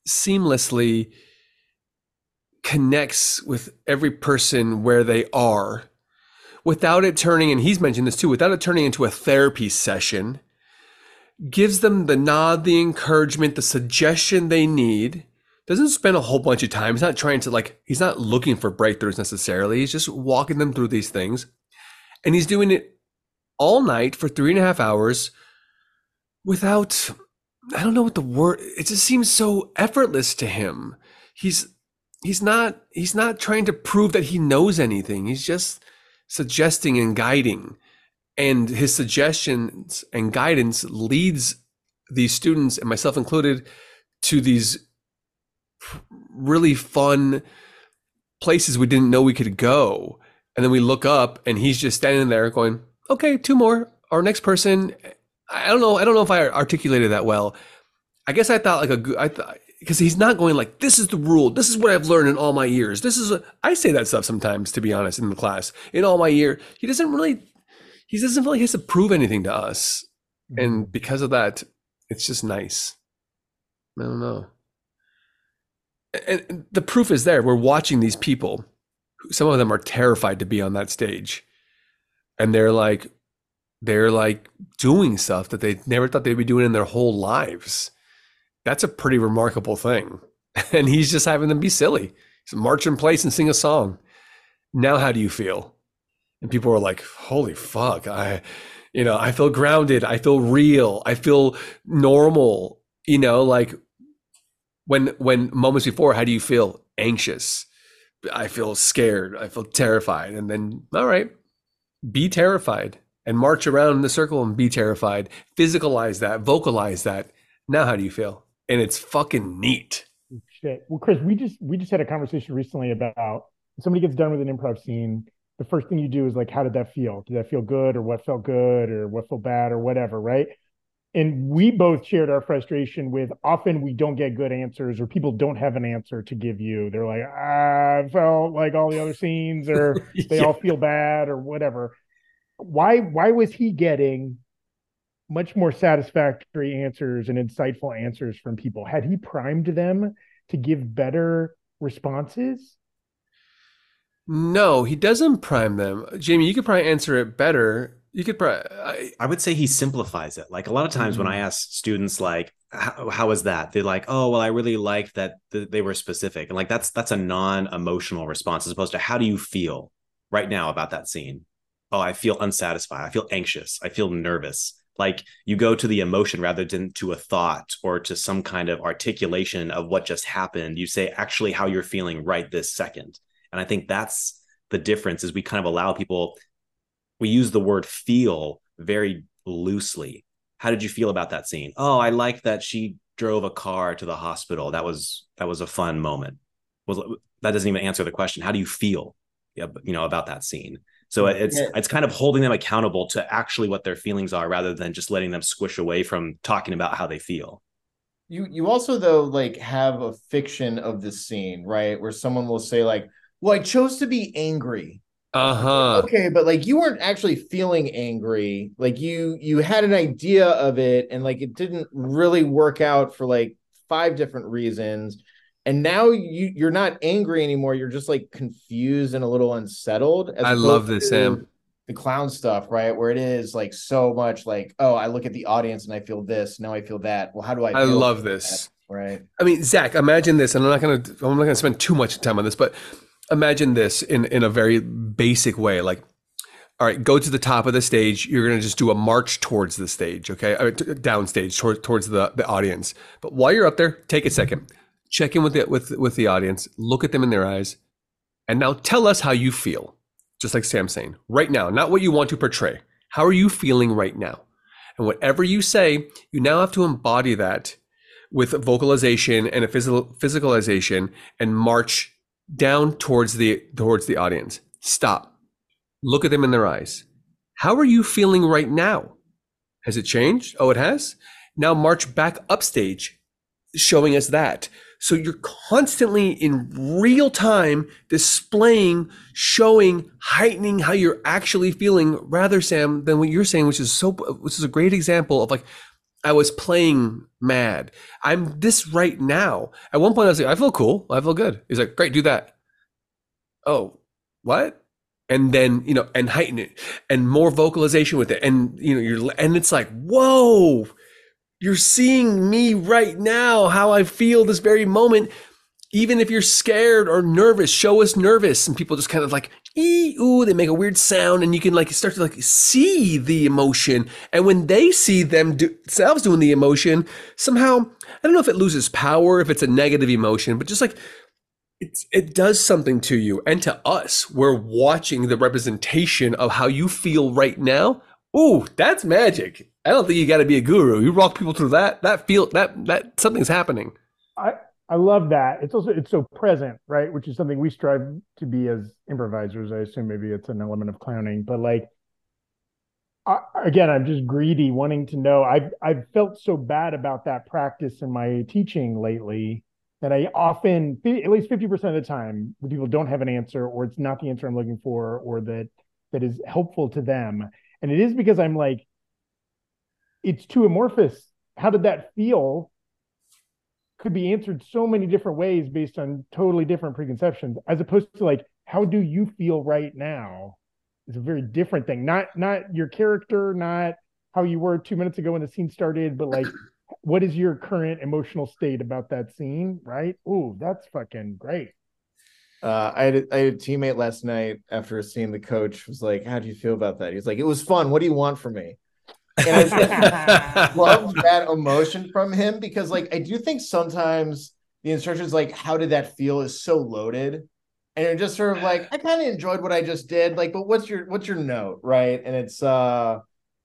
connects with every person where they are without it turning, and he's mentioned this too, without it turning into a therapy session. Gives them the nod, the encouragement, the suggestion they need. Doesn't spend a whole bunch of time. He's not trying to he's not looking for breakthroughs necessarily. He's just walking them through these things. And he's doing it all night for 3.5 hours without, I don't know what the word, it just seems so effortless to him. He's not trying to prove that he knows anything. He's just suggesting and guiding. And his suggestions and guidance leads these students, and myself included, to these really fun places we didn't know we could go. And then we look up and he's just standing there going, okay, 2 more. Our next person. I don't know if I articulated that well. I guess I thought because he's not going like, this is the rule. This is what I've learned in all my years. I say that stuff sometimes, to be honest, in the class. In all my year, he doesn't feel like he has to prove anything to us. And because of that, it's just nice. I don't know. And the proof is there. We're watching these people. Some of them are terrified to be on that stage. And they're like doing stuff that they never thought they'd be doing in their whole lives. That's a pretty remarkable thing. And he's just having them be silly. He's march in place and sing a song. Now, how do you feel? And people are like, holy fuck. I feel grounded. I feel real. I feel normal. Like when moments before, how do you feel? Anxious. I feel scared. I feel terrified. And then, all right, be terrified and march around in the circle and be terrified. Physicalize that, vocalize that. Now, how do you feel? And it's fucking neat. Shit. Well, Chris, we just had a conversation recently about when somebody gets done with an improv scene. The first thing you do is like, how did that feel? Did that feel good, or what felt good, or what felt bad, or whatever, right? And we both shared our frustration with often we don't get good answers, or people don't have an answer to give you. They're like, I felt like all the other scenes, or they all feel bad, or whatever. Why was he getting much more satisfactory answers and insightful answers from people? Had he primed them to give better responses? No, he doesn't prime them. Jamie, you could probably answer it better. You could probably. I would say he simplifies it. Like a lot of times when I ask students, like, how is that? They're like, oh, well, I really liked that they were specific. And like, that's a non-emotional response as opposed to how do you feel right now about that scene? Oh, I feel unsatisfied. I feel anxious. I feel nervous. Like you go to the emotion rather than to a thought or to some kind of articulation of what just happened. You say actually how you're feeling right this second. And I think that's the difference is we kind of allow people, we use the word feel very loosely. How did you feel about that scene? Oh, I like that she drove a car to the hospital. That was a fun moment. Well, that doesn't even answer the question. How do you feel, about that scene? So it's kind of holding them accountable to actually what their feelings are rather than just letting them squish away from talking about how they feel. You also, though, like have a fiction of the scene, right? Where someone will say like, well, I chose to be angry. Uh-huh. Okay, but like you weren't actually feeling angry. Like you had an idea of it, and like it didn't really work out for like five different reasons. And now you're not angry anymore. You're just like confused and a little unsettled, as I opposed love this, to Sam. the clown stuff, right? Where it is like so much like, oh, I look at the audience and I feel this, now I feel that. Well, how do I I feel love that? this. Right. I mean, Zach, imagine this, and I'm not gonna spend too much time on this, but imagine this in a very basic way. Like, all right, go to the top of the stage. You're gonna just do a march towards the stage, okay? Downstage towards the audience. But while you're up there, take a second, check in with the audience, look at them in their eyes, and now tell us how you feel. Just like Sam's saying, right now, not what you want to portray. How are you feeling right now? And whatever you say, you now have to embody that with vocalization and a physicalization and march down towards the audience. Stop. Look at them in their eyes. How are you feeling right now? Has it changed? Oh, it has? Now march back upstage, showing us that. So you're constantly in real time displaying, showing, heightening how you're actually feeling, rather, Sam, than what you're saying, which is a great example of like, I was playing mad. I'm this right now. At one point I was like, I feel cool. I feel good. He's like, great, do that. Oh, what? And then, and heighten it and more vocalization with it. And, and it's like, whoa, you're seeing me right now, how I feel this very moment. Even if you're scared or nervous, show us nervous. And people just kind of like, ooh, they make a weird sound, and you can like start to like see the emotion. And when they see themselves doing the emotion, somehow, I don't know if it loses power, if it's a negative emotion, but just like it does something to you and to us. We're watching the representation of how you feel right now. Ooh, that's magic. I don't think you got to be a guru. You walk people through that something's happening. I love that. It's so present, right? Which is something we strive to be as improvisers. I assume maybe it's an element of clowning, but like, again, I'm just greedy, wanting to know. I've felt so bad about that practice in my teaching lately that I often, at least 50% of the time, the people don't have an answer, or it's not the answer I'm looking for, or that is helpful to them. And it is because I'm like, it's too amorphous. How did that feel? Could be answered so many different ways based on totally different preconceptions, as opposed to like, how do you feel right now? It's a very different thing. Not your character, not how you were 2 minutes ago when the scene started, but like, what is your current emotional state about that scene, right? Ooh, that's fucking great. I had a teammate last night after seeing the coach was like, how do you feel about that? He's like, it was fun. What do you want from me? And I just loved that emotion from him, because like I do think sometimes the instructions like, how did that feel, is so loaded. And you're just sort of like, I kind of enjoyed what I just did. Like, but what's your note, right? And it's I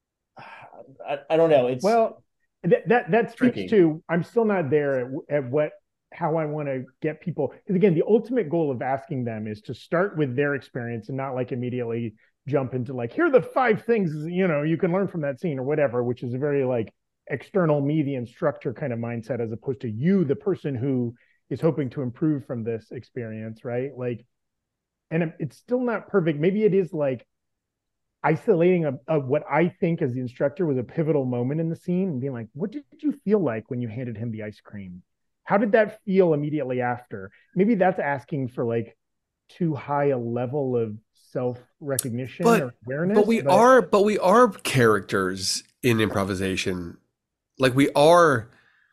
don't know. It's that speaks tricky. to, I'm still not there at how I want to get people, because again, the ultimate goal of asking them is to start with their experience and not like immediately jump into like, here are the 5 things you can learn from that scene or whatever, which is a very like external, me the instructor kind of mindset, as opposed to you the person who is hoping to improve from this experience, right? Like, and it's still not perfect. Maybe it is like isolating a what I think as the instructor was a pivotal moment in the scene, and being like, what did you feel like when you handed him the ice cream? How did that feel immediately after? Maybe that's asking for like too high a level of self-recognition or awareness. But we are characters in improvisation. Like we are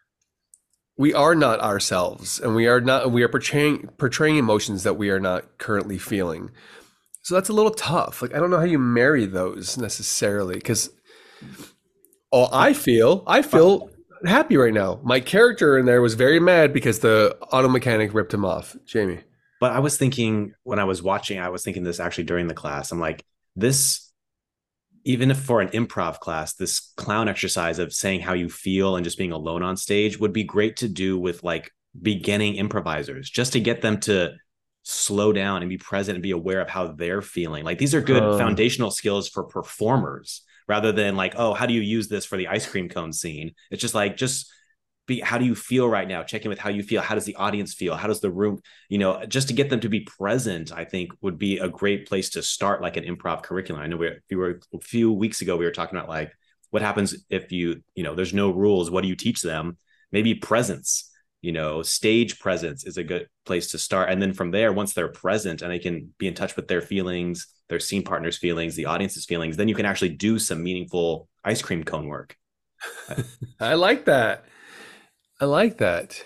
not ourselves, and we are portraying emotions that we are not currently feeling. So that's a little tough. Like, I don't know how you marry those necessarily, because I feel happy right now. My character in there was very mad because the auto mechanic ripped him off. Jamie. But I was thinking when I was watching, I was thinking this actually during the class. I'm like, this, even if for an improv class, this clown exercise of saying how you feel and just being alone on stage would be great to do with like beginning improvisers, just to get them to slow down and be present and be aware of how they're feeling. Like, these are good foundational skills for performers, rather than like, oh, how do you use this for the ice cream cone scene? It's just like, just how do you feel right now? Check in with how you feel. How does the audience feel? How does the room, just to get them to be present, I think would be a great place to start like an improv curriculum. I know we were a few weeks ago, we were talking about like, what happens if there's no rules? What do you teach them? Maybe presence, stage presence is a good place to start. And then from there, once they're present and they can be in touch with their feelings, their scene partner's feelings, the audience's feelings, then you can actually do some meaningful ice cream cone work. I like that. I like that.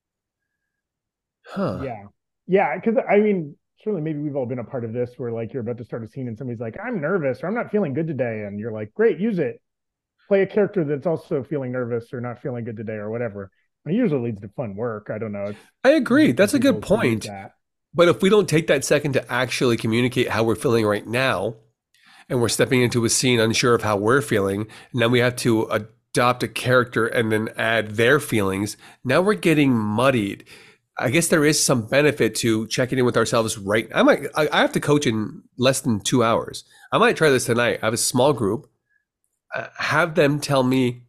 Huh. Yeah. Because I mean, surely maybe we've all been a part of this where like you're about to start a scene and somebody's like, I'm nervous or I'm not feeling good today. And you're like, great, use it. Play a character that's also feeling nervous or not feeling good today or whatever. And it usually leads to fun work. I don't know. I agree. That's a good point. But if we don't take that second to actually communicate how we're feeling right now, and we're stepping into a scene unsure of how we're feeling, and then we have to adopt a character and then add their feelings, now we're getting muddied. I guess there is some benefit to checking in with ourselves right. I have to coach in less than 2 hours. I might try this tonight. I have a small group. Have them just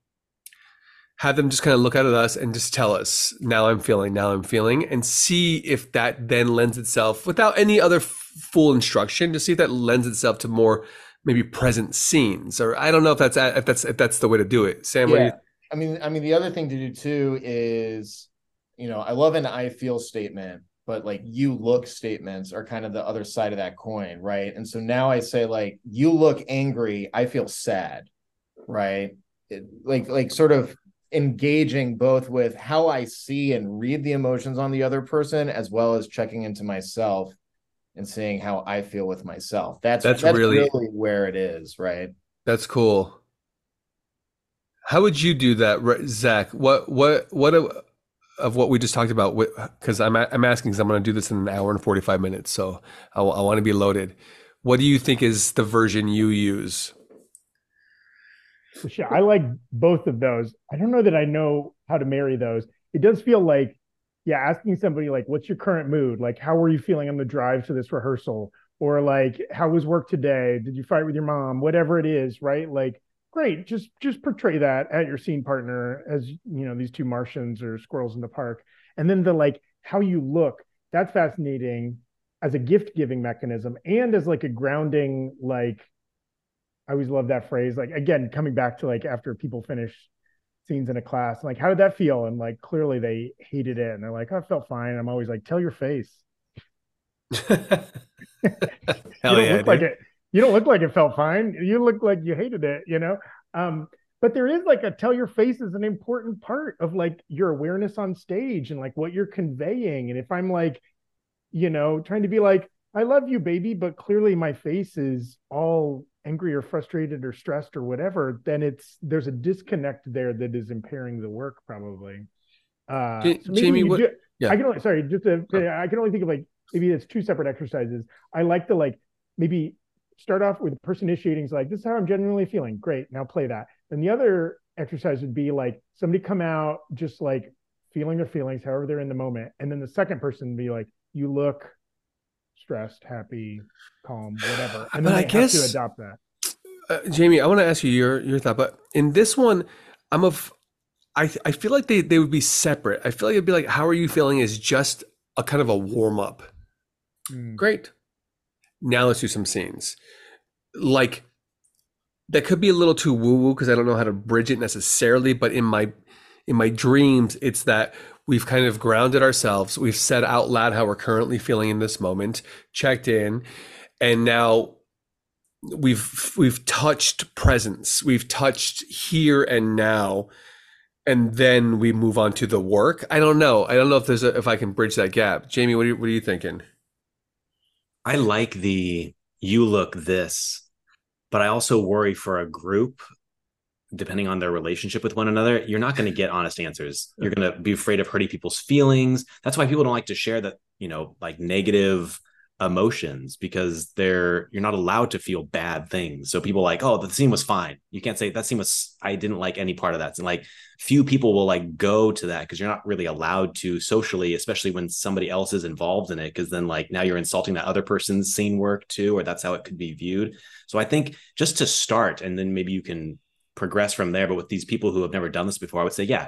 kind of look at us and just tell us, now I'm feeling, and see if that then lends itself, without any other full instruction, to see if that lends itself to more maybe present scenes. Or I don't know if that's the way to do it. Sam, yeah. I mean, the other thing to do too is, I love an I feel statement, but like you look statements are kind of the other side of that coin, right? And so now I say like, you look angry, I feel sad, right? Like sort of engaging both with how I see and read the emotions on the other person, as well as checking into myself and seeing how I feel with myself. That's really where it is, right? That's cool. How would you do that, Zach? What of what we just talked about? Because I'm asking, because I'm going to do this in an hour and 45 minutes, so I want to be loaded. What do you think is the version you use? Sure. I like both of those. I don't know that I know how to marry those. It does feel like, asking somebody like, what's your current mood? Like, how are you feeling on the drive to this rehearsal? Or like, how was work today? Did you fight with your mom? Whatever it is, right? Like, great. Just portray that at your scene partner as, these two Martians or squirrels in the park. And then the like, how you look, that's fascinating as a gift giving mechanism and as like a grounding, like, I always love that phrase. Like, again, coming back to like after people finish scenes in a class, like, how did that feel? And like, clearly they hated it. And they're like, oh, I felt fine. And I'm always like, tell your face. Hell yeah, you don't look like it felt fine. You look like you hated it, But there is like tell your face is an important part of like your awareness on stage and like what you're conveying. And if I'm like, trying to be like, I love you, baby, but clearly my face is all angry or frustrated or stressed or whatever, then there's a disconnect there that is impairing the work probably. So Jamie, I can only think of like, maybe it's two separate exercises. I like the like, maybe start off with the person initiating is like, this is how I'm genuinely feeling. Great. Now play that. Then the other exercise would be like somebody come out just like feeling their feelings, however they're in the moment. And then the second person would be like, you look stressed, happy, calm, whatever. And then I have to adopt that. Jamie, I want to ask you your thought, but in this one, I feel like they would be separate. I feel like it'd be like, how are you feeling is just a kind of a warm up. Great. Now let's do some scenes. Like that could be a little too woo-woo because I don't know how to bridge it necessarily, but in my dreams, it's that we've kind of grounded ourselves. We've said out loud how we're currently feeling in this moment, checked in, and now we've touched presence. We've touched here and now, and then we move on to the work. I don't know if I can bridge that gap. Jamie, what are you thinking? I like the you look this, but I also worry for a group, depending on their relationship with one another, you're not going to get honest answers. You're going to be afraid of hurting people's feelings. That's why people don't like to share that, like negative emotions, because you're not allowed to feel bad things. So people are like, oh, the scene was fine. You can't say that scene was, I didn't like any part of that. And like few people will like go to that because you're not really allowed to socially, especially when somebody else is involved in it. Cause then like now you're insulting that other person's scene work too, or that's how it could be viewed. So I think just to start, and then maybe you can progress from there. But with these people who have never done this before, I would say, yeah,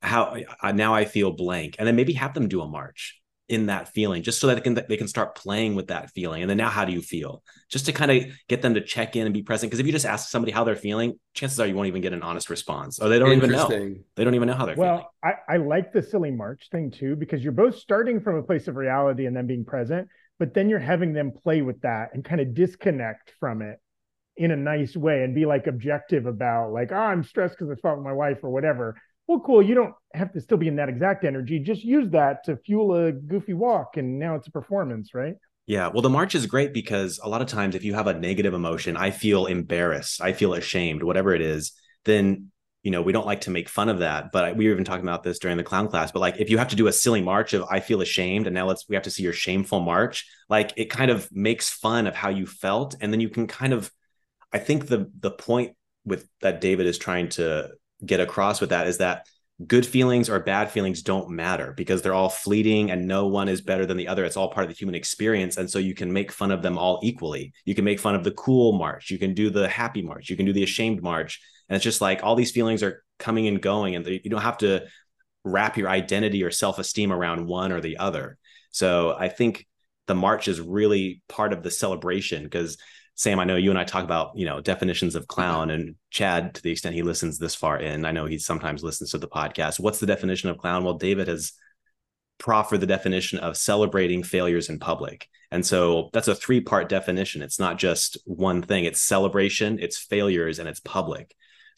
how now I feel blank, and then maybe have them do a march in that feeling, just so that they can start playing with that feeling. And then now, how do you feel? Just to kind of get them to check in and be present. Because if you just ask somebody how they're feeling, chances are you won't even get an honest response, or they don't even know. They don't even know how they're feeling. Well, I like the silly march thing too, because you're both starting from a place of reality and then being present, but then you're having them play with that and kind of disconnect from it in a nice way and be like objective about like, oh, I'm stressed because I fought with my wife or whatever. Well, cool. You don't have to still be in that exact energy. Just use that to fuel a goofy walk, and now it's a performance, right? Yeah. Well, the march is great because a lot of times if you have a negative emotion, I feel embarrassed, I feel ashamed, whatever it is, then, we don't like to make fun of that. But we were even talking about this during the clown class. But like, if you have to do a silly march of I feel ashamed, and now we have to see your shameful march, like it kind of makes fun of how you felt. And then you can kind of, I think the point with that David is trying to get across with that is that good feelings or bad feelings don't matter, because they're all fleeting and no one is better than the other. It's all part of the human experience. And so you can make fun of them all equally. You can make fun of the cool march. You can do the happy march. You can do the ashamed march. And it's just like all these feelings are coming and going, and you don't have to wrap your identity or self-esteem around one or the other. So I think the march is really part of the celebration, because Sam, I know you and I talk about, definitions of clown, and Chad, to the extent he listens this far in, I know he sometimes listens to the podcast. What's the definition of clown? Well, David has proffered the definition of celebrating failures in public. And so that's a 3-part definition. It's not just one thing. It's celebration, it's failures, and it's public.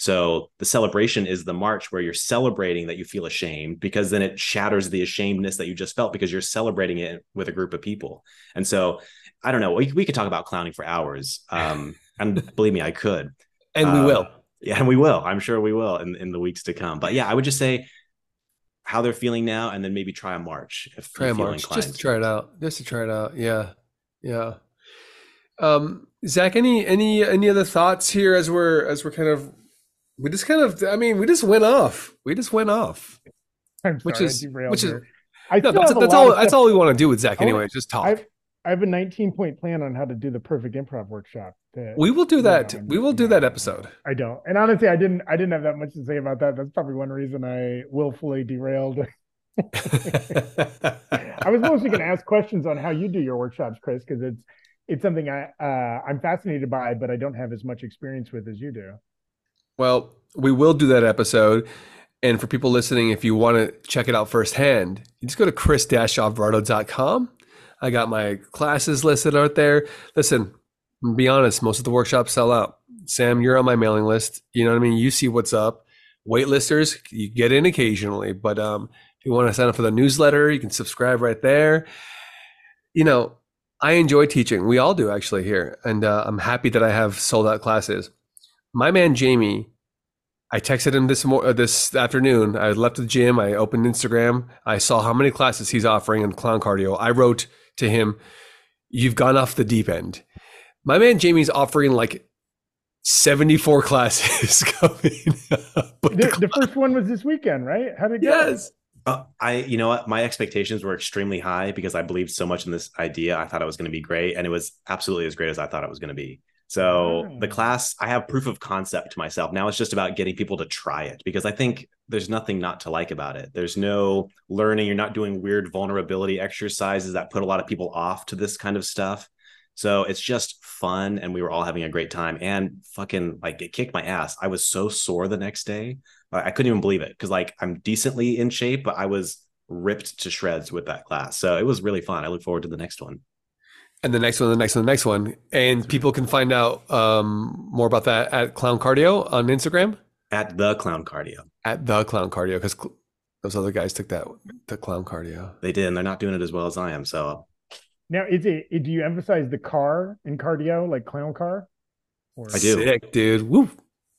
So the celebration is the march where you're celebrating that you feel ashamed, because then it shatters the ashamedness that you just felt because you're celebrating it with a group of people. And so I don't know, we could talk about clowning for hours. And believe me, I could. And we will. Yeah, and we will. I'm sure we will in the weeks to come. But yeah, I would just say how they're feeling now, and then maybe try a march if you feel inclined. Just to try it out. Just to try it out. Yeah. Yeah. Zach, any other thoughts here as we're kind of, we just went off. I'm sorry, that's all we want to do with Zach anyway. Just talk. I have a 19-point plan on how to do the perfect improv workshop. We will do that. We will do that episode. I don't. And honestly, I didn't have that much to say about that. That's probably one reason I willfully derailed. I was mostly going to ask questions on how you do your workshops, Chris, because it's something I'm fascinated by, but I don't have as much experience with as you do. Well, we will do that episode. And for people listening, if you want to check it out firsthand, you just go to chris-alvarado.com. I got my classes listed out there. Listen, be honest, most of the workshops sell out. Sam, you're on my mailing list. You know what I mean? You see what's up. Waitlisters, you get in occasionally. But if you want to sign up for the newsletter, you can subscribe right there. I enjoy teaching. We all do, actually, here. And I'm happy that I have sold out classes. My man, Jamie, I texted him this afternoon. I left the gym. I opened Instagram. I saw how many classes he's offering in clown cardio. I wrote to him, "You've gone off the deep end." My man Jamie's offering like 74 classes coming up. The first one was this weekend, right? How did it go? Yes. You know what? My expectations were extremely high because I believed so much in this idea. I thought it was going to be great, and it was absolutely as great as I thought it was going to be. So the class, I have proof of concept to myself. Now it's just about getting people to try it, because I think there's nothing not to like about it. There's no learning. You're not doing weird vulnerability exercises that put a lot of people off to this kind of stuff. So it's just fun, and we were all having a great time, and fucking like it kicked my ass. I was so sore the next day. I couldn't even believe it, because like I'm decently in shape, but I was ripped to shreds with that class. So it was really fun. I look forward to the next one. And the next one. And people can find out more about that at Clown Cardio on Instagram. At the Clown Cardio. Because those other guys took the Clown Cardio. They did, and they're not doing it as well as I am. So now, do you emphasize the car in cardio, like clown car? I do. Sick, dude. Woo.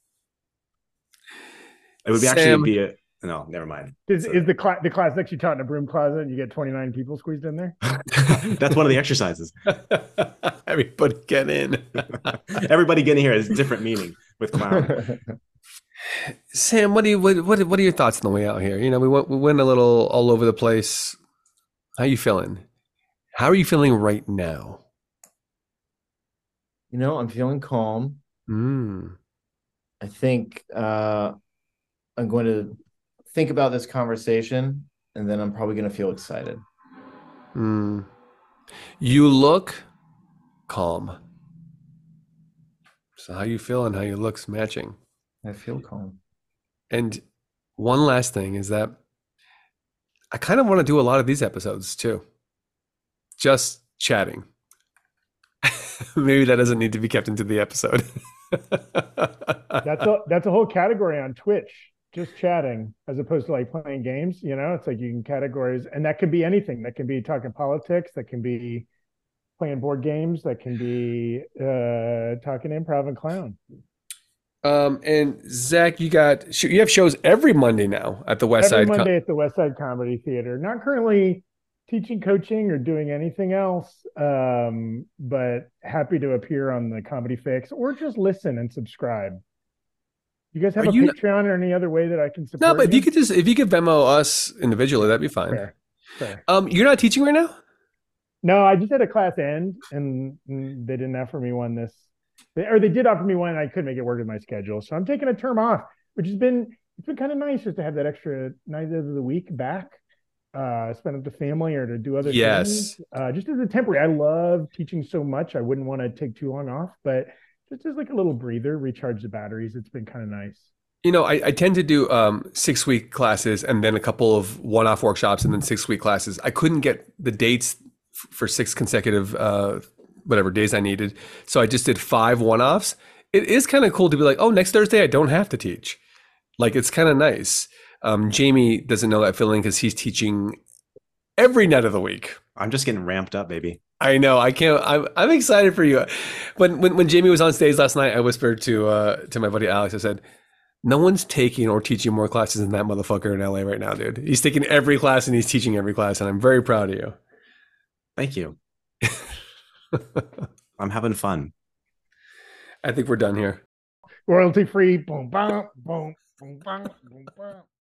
It would actually be a. No, never mind. Is the class next you taught in a broom closet and you get 29 people squeezed in there? That's one of the exercises. Everybody get in. Everybody get in here has a different meaning with clown. Sam, what are your thoughts on the way out here? We went a little all over the place. How you feeling? How are you feeling right now? I'm feeling calm. I think I'm going to think about this conversation, and then I'm probably going to feel excited. You look calm. So how you feel and how you look's matching. I feel calm. And one last thing is that I kind of want to do a lot of these episodes too. Just chatting. Maybe that doesn't need to be kept into the episode. That's a whole category on Twitch, just chatting, as opposed to like playing games. You know, it's like you can categories, and that could be anything. That can be talking politics. That can be playing board games. That can be talking improv and clown. And Zach, you have shows every Monday now at the West Every Side. Monday at the West Side Comedy Theater. Not currently teaching, coaching, or doing anything else, but happy to appear on the Comedy Fix or just listen and subscribe. You guys have a Patreon or any other way that I can support? No, but if you could Venmo us individually, that'd be fine. Fair. You're not teaching right now? No, I just had a class end, and they didn't offer me one they did offer me one, and I couldn't make it work with my schedule. So I'm taking a term off, which it's been kind of nice just to have that extra night of the week back, spend with the family or to do other things. Just as a temporary. I love teaching so much. I wouldn't want to take too long off, but just as like a little breather, recharge the batteries. It's been kind of nice. You know, I tend to do 6-week classes and then a couple of one-off workshops and then 6-week classes. I couldn't get the dates for 6 consecutive whatever days I needed. So I just did 5 one-offs. It is kind of cool to be like, oh, next Thursday I don't have to teach. Like, it's kind of nice. Jamie doesn't know that feeling because he's teaching every night of the week. I'm just getting ramped up, baby. I know. I can't. I'm excited for you. When Jamie was on stage last night, I whispered to my buddy Alex. I said, "No one's taking or teaching more classes than that motherfucker in LA right now, dude. He's taking every class and he's teaching every class, and I'm very proud of you." Thank you. I'm having fun. I think we're done here. Royalty free. Boom, boom, boom, boom, boom, boom.